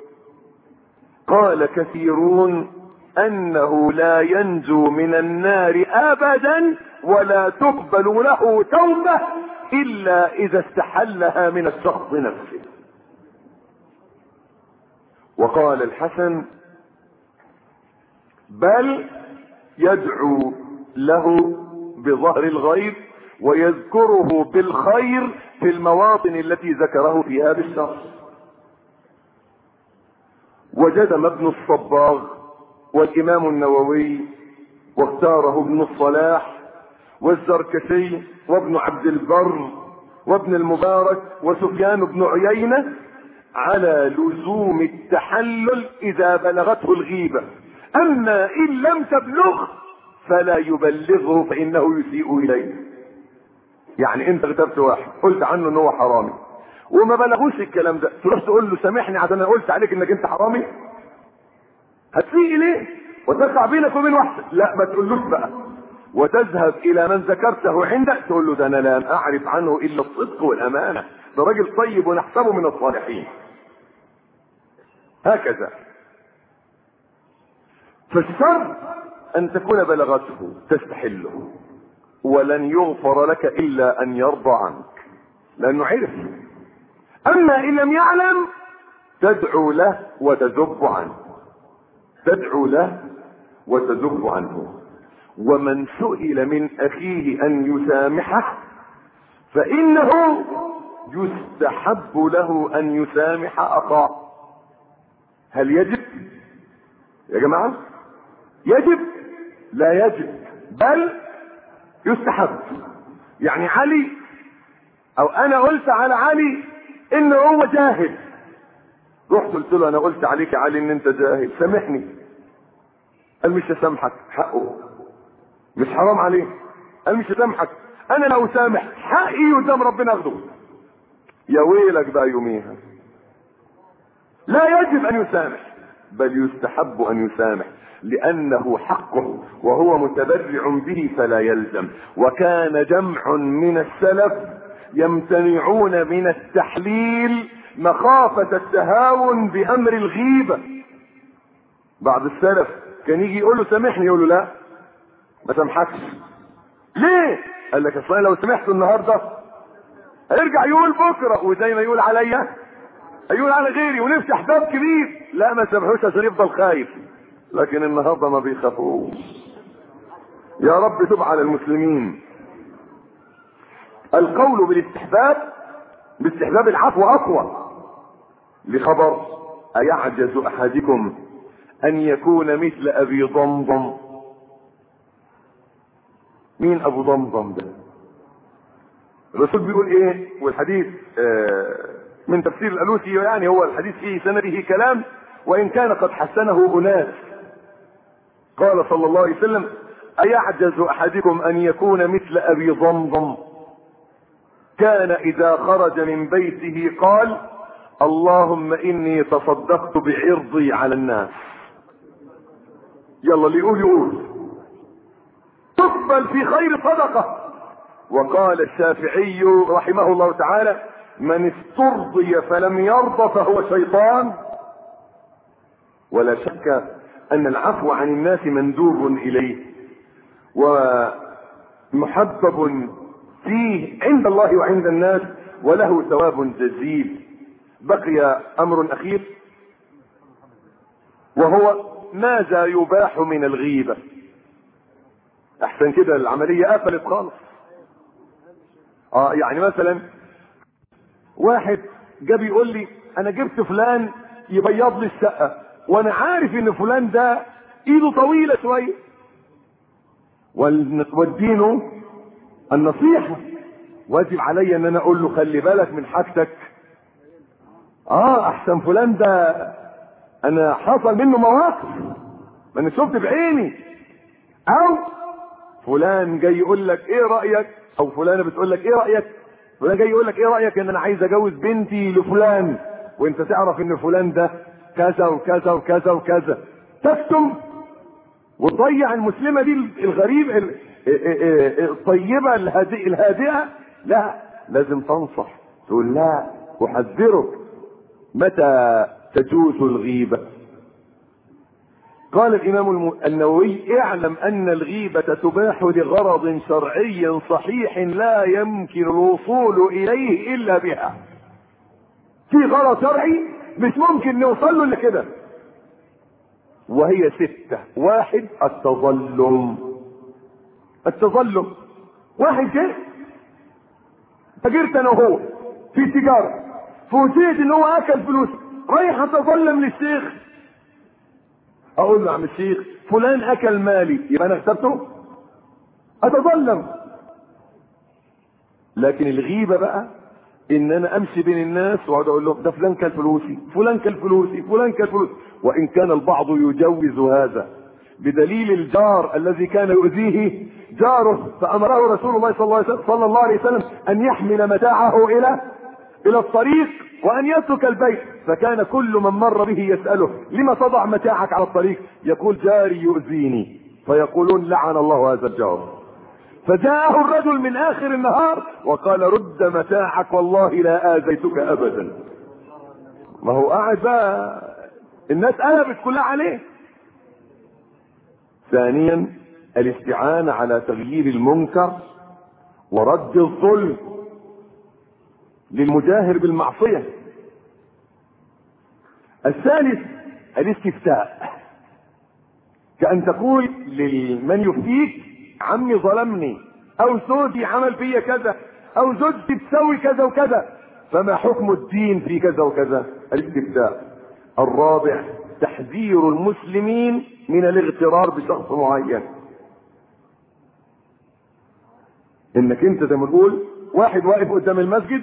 قال كثيرون انه لا ينجو من النار ابدا ولا تقبل له توبة الا اذا استحلها من الشخص نفسه. وقال الحسن بل يدعو له بظهر الغيب ويذكره بالخير في المواطن التي ذكره فيها بالشر. وجزم ابن الصباغ والامام النووي واختاره ابن الصلاح والزركشي وابن عبد البر وابن المبارك وسفيان بن عيينة على لزوم التحلل اذا بلغته الغيبة، اما ان لم تبلغ فلا يبلغه فانه يسيء اليه. يعني انت غتبت واحد قلت عنه ان هو حرامي وما بلغوش الكلام ده، تروح تقول له سامحني عشان انا قلت عليك انك انت حرامي؟ هتسيء اليه وتقع بينك وبين واحد. لا، ما تقولوش بقى، وتذهب الى من ذكرته عندك تقول له ده انا لم اعرف عنه الا الصدق والامانه، ده راجل طيب ونحسبه من الصالحين. هكذا. فالشر ان تكون بلغته تستحله، ولن يغفر لك الا ان يرضى عنك لانه عرف. اما ان لم يعلم تدعو له وتذب عنه، تدعو له وتذب عنه. ومن سئل من اخيه ان يسامحه فانه يستحب له ان يسامح اخاه. هل يجب يا جماعة؟ يجب؟ لا يجب، بل يستحب. يعني علي او انا قلت على علي ان هو جاهل، رحت قلت له انا قلت عليك يا علي ان انت جاهل، سامحني. قال مش هسامحك، حقه مش حرام عليه. قال مش هسامحك، انا لو سامح حقي قدام ربنا اخده. يا ويلك بقى يوميها. لا يجب ان يسامح، بل يستحب ان يسامح لانه حقه وهو متبرع به فلا يلزم. وكان جمع من السلف يمتنعون من التحليل مخافة التهاون بامر الغيبة. بعض السلف كان يجي يقول له سامحني، يقول له لا ما سامحكش. ليه؟ قال لك اصل لو سمحت النهارده هيرجع يقول بكره، وزي ما يقول عليا يقول على غيري، ونفتح باب كبير. لا ما سامحوش عشان يفضل خايف. لكن النهارده ما بيخافوش. يا رب تب على المسلمين. القول باستحباب العفو اقوى لخبر ايعجز احدكم ان يكون مثل ابي ضمضم. مين ابو ضمضم ده؟ الرسول بيقول ايه؟ والحديث من تفسير الالوسي، يعني هو الحديث فيه سنده كلام وان كان قد حسنه اناس. قال صلى الله عليه وسلم ايعجز احدكم ان يكون مثل ابي ضمضم كان اذا خرج من بيته قال اللهم اني تصدقت بعرضي على الناس. يلا اللي يقول يقول، تقبل في خير صدقة. وقال الشافعي رحمه الله تعالى من استرضي فلم يرضى فهو شيطان. ولا شك ان العفو عن الناس مندوب اليه ومحبب فيه عند الله وعند الناس وله ثواب جزيل. بقي امر اخير وهو ماذا يباح من الغيبة. احسن كده العملية قفلت خالص. يعني مثلا واحد جاب يقول لي انا جبت فلان يبيض لي الشقة، وانا عارف ان فلان ده ايده طويلة شوية، والدين النصيحة واجب علي ان انا اقول له خلي بالك من حاجتك. احسن فلان ده انا حصل منه مواقف ما انا شفت بعيني. او فلان جاي يقول لك ايه رأيك، او فلانة بتقول لك ايه رأيك، فلان جاي يقول لك ايه رأيك ان انا عايز اجوز بنتي لفلان، وانت تعرف ان فلان ده كذا وكذا وكذا وكذا. تكتم وتضيع المسلمة دي الغريب الطيبة الهادئة. لا، لازم تنصح تقول لا احذرك. متى تجوز الغيبة؟ قال الامام النووي اعلم ان الغيبة تباح لغرض شرعي صحيح لا يمكن الوصول اليه الا بها. في غرض شرعي مش ممكن نوصل له الا كده، وهي 6. 1 التظلم. واحد جه تاجرت انا وهو في تجاره، فوجئت ان هو اكل فلوس، رايح اتظلم للشيخ، اقول له يا عم الشيخ فلان اكل مالي، يبقى انا اغتبته؟ اتظلم. لكن الغيبه بقى ان انا امشي بين الناس واقعد اقول لهم ده فلان كل فلوسي، فلان كل فلوسي، فلان كل فلوسي، وان كان البعض يجوز هذا بدليل الجار الذي كان يؤذيه جاره، فامره رسول الله صلى الله عليه وسلم ان يحمل متاعه الى الطريق وان يترك البيت، فكان كل من مر به يساله لما تضع متاعك على الطريق؟ يقول جاري يؤذيني، فيقولون لعن الله هذا الجار. فجاءه الرجل من اخر النهار وقال رد متاعك والله لا اذيتك ابدا. ما هو قاعد بقى الناس قلبت كلها عليه. ثانيا الاستعانة على تغيير المنكر ورد الظلم للمجاهر بالمعصية. الثالث الاستفتاء، كأن تقول لمن يفتيك عمي ظلمني، او زوجي عمل فيا كذا، او زوجتي بتسوي كذا وكذا، فما حكم الدين في كذا وكذا؟ الاستفتاء. الرابع تحذير المسلمين من الاغترار بشخص معين. انك انت زي ما تقول واحد واقف قدام المسجد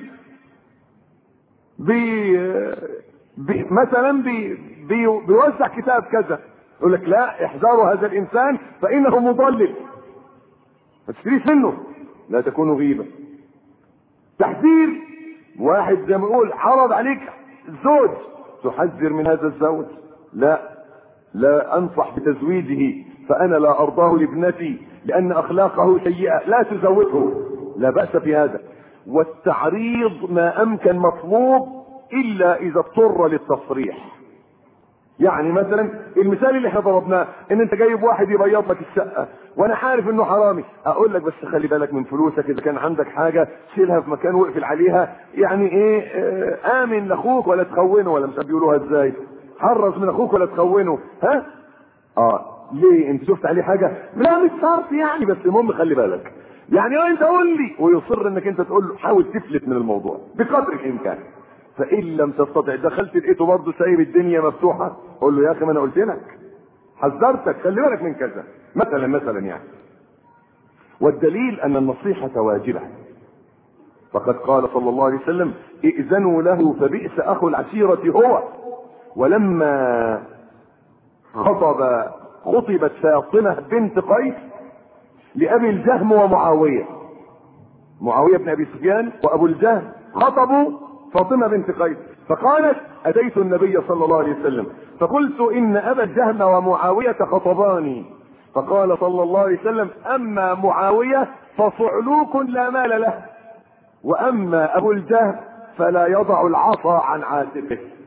مثلا بيوزع كتاب كذا، يقول لك لا احذروا هذا الانسان فانه مضلل، ما تشتريش منه، لا تكون غيبة. تحذير واحد زي ما نقول عرض عليك الزوج، تحذر من هذا الزوج، لا انصح بتزويجه فانا لا ارضاه لابنتي لان اخلاقه سيئة، لا تزوجه، لا بأس في هذا. والتعريض ما امكن مطلوب الا اذا اضطر للتصريح. يعني مثلا المثال اللي احنا ضربناه ان انت جايب واحد يبيض لك الشقه وانا عارف انه حرامي، اقول لك بس خلي بالك من فلوسك، اذا كان عندك حاجه شيلها في مكان واقفل عليها، يعني ايه امن لاخوك ولا تخونه، ولا مش بيقولوها ازاي، حرص من اخوك ولا تخونه، ها؟ ليه انت شفت عليه حاجه؟ لا مش شرط يعني، بس المهم خلي بالك، يعني انت قول لي، ويصر انك انت تقول له، حاول تفلت من الموضوع بقدر الامكان. فان لم تستطع دخلت لقيته برضه سايب الدنيا مفتوحه، قول له يا اخي ما انا قلت لك، حذرتك، خلي بالك من كذا مثلا يعني. والدليل ان النصيحه واجبه، فقد قال صلى الله عليه وسلم ائذنوا له فبئس اخو العشيره هو. ولما خطبت فاطمه بنت قيس لابي الجهم ومعاويه، معاويه بن ابي سفيان وابو الجهم خطبوا فاطمه بنت قيس، فقالت اتيت النبي صلى الله عليه وسلم فقلت ان ابا الجهم ومعاويه خطباني، فقال صلى الله عليه وسلم اما معاويه فصعلوك لا مال له، واما ابو الجهم فلا يضع العصا عن عاتقه.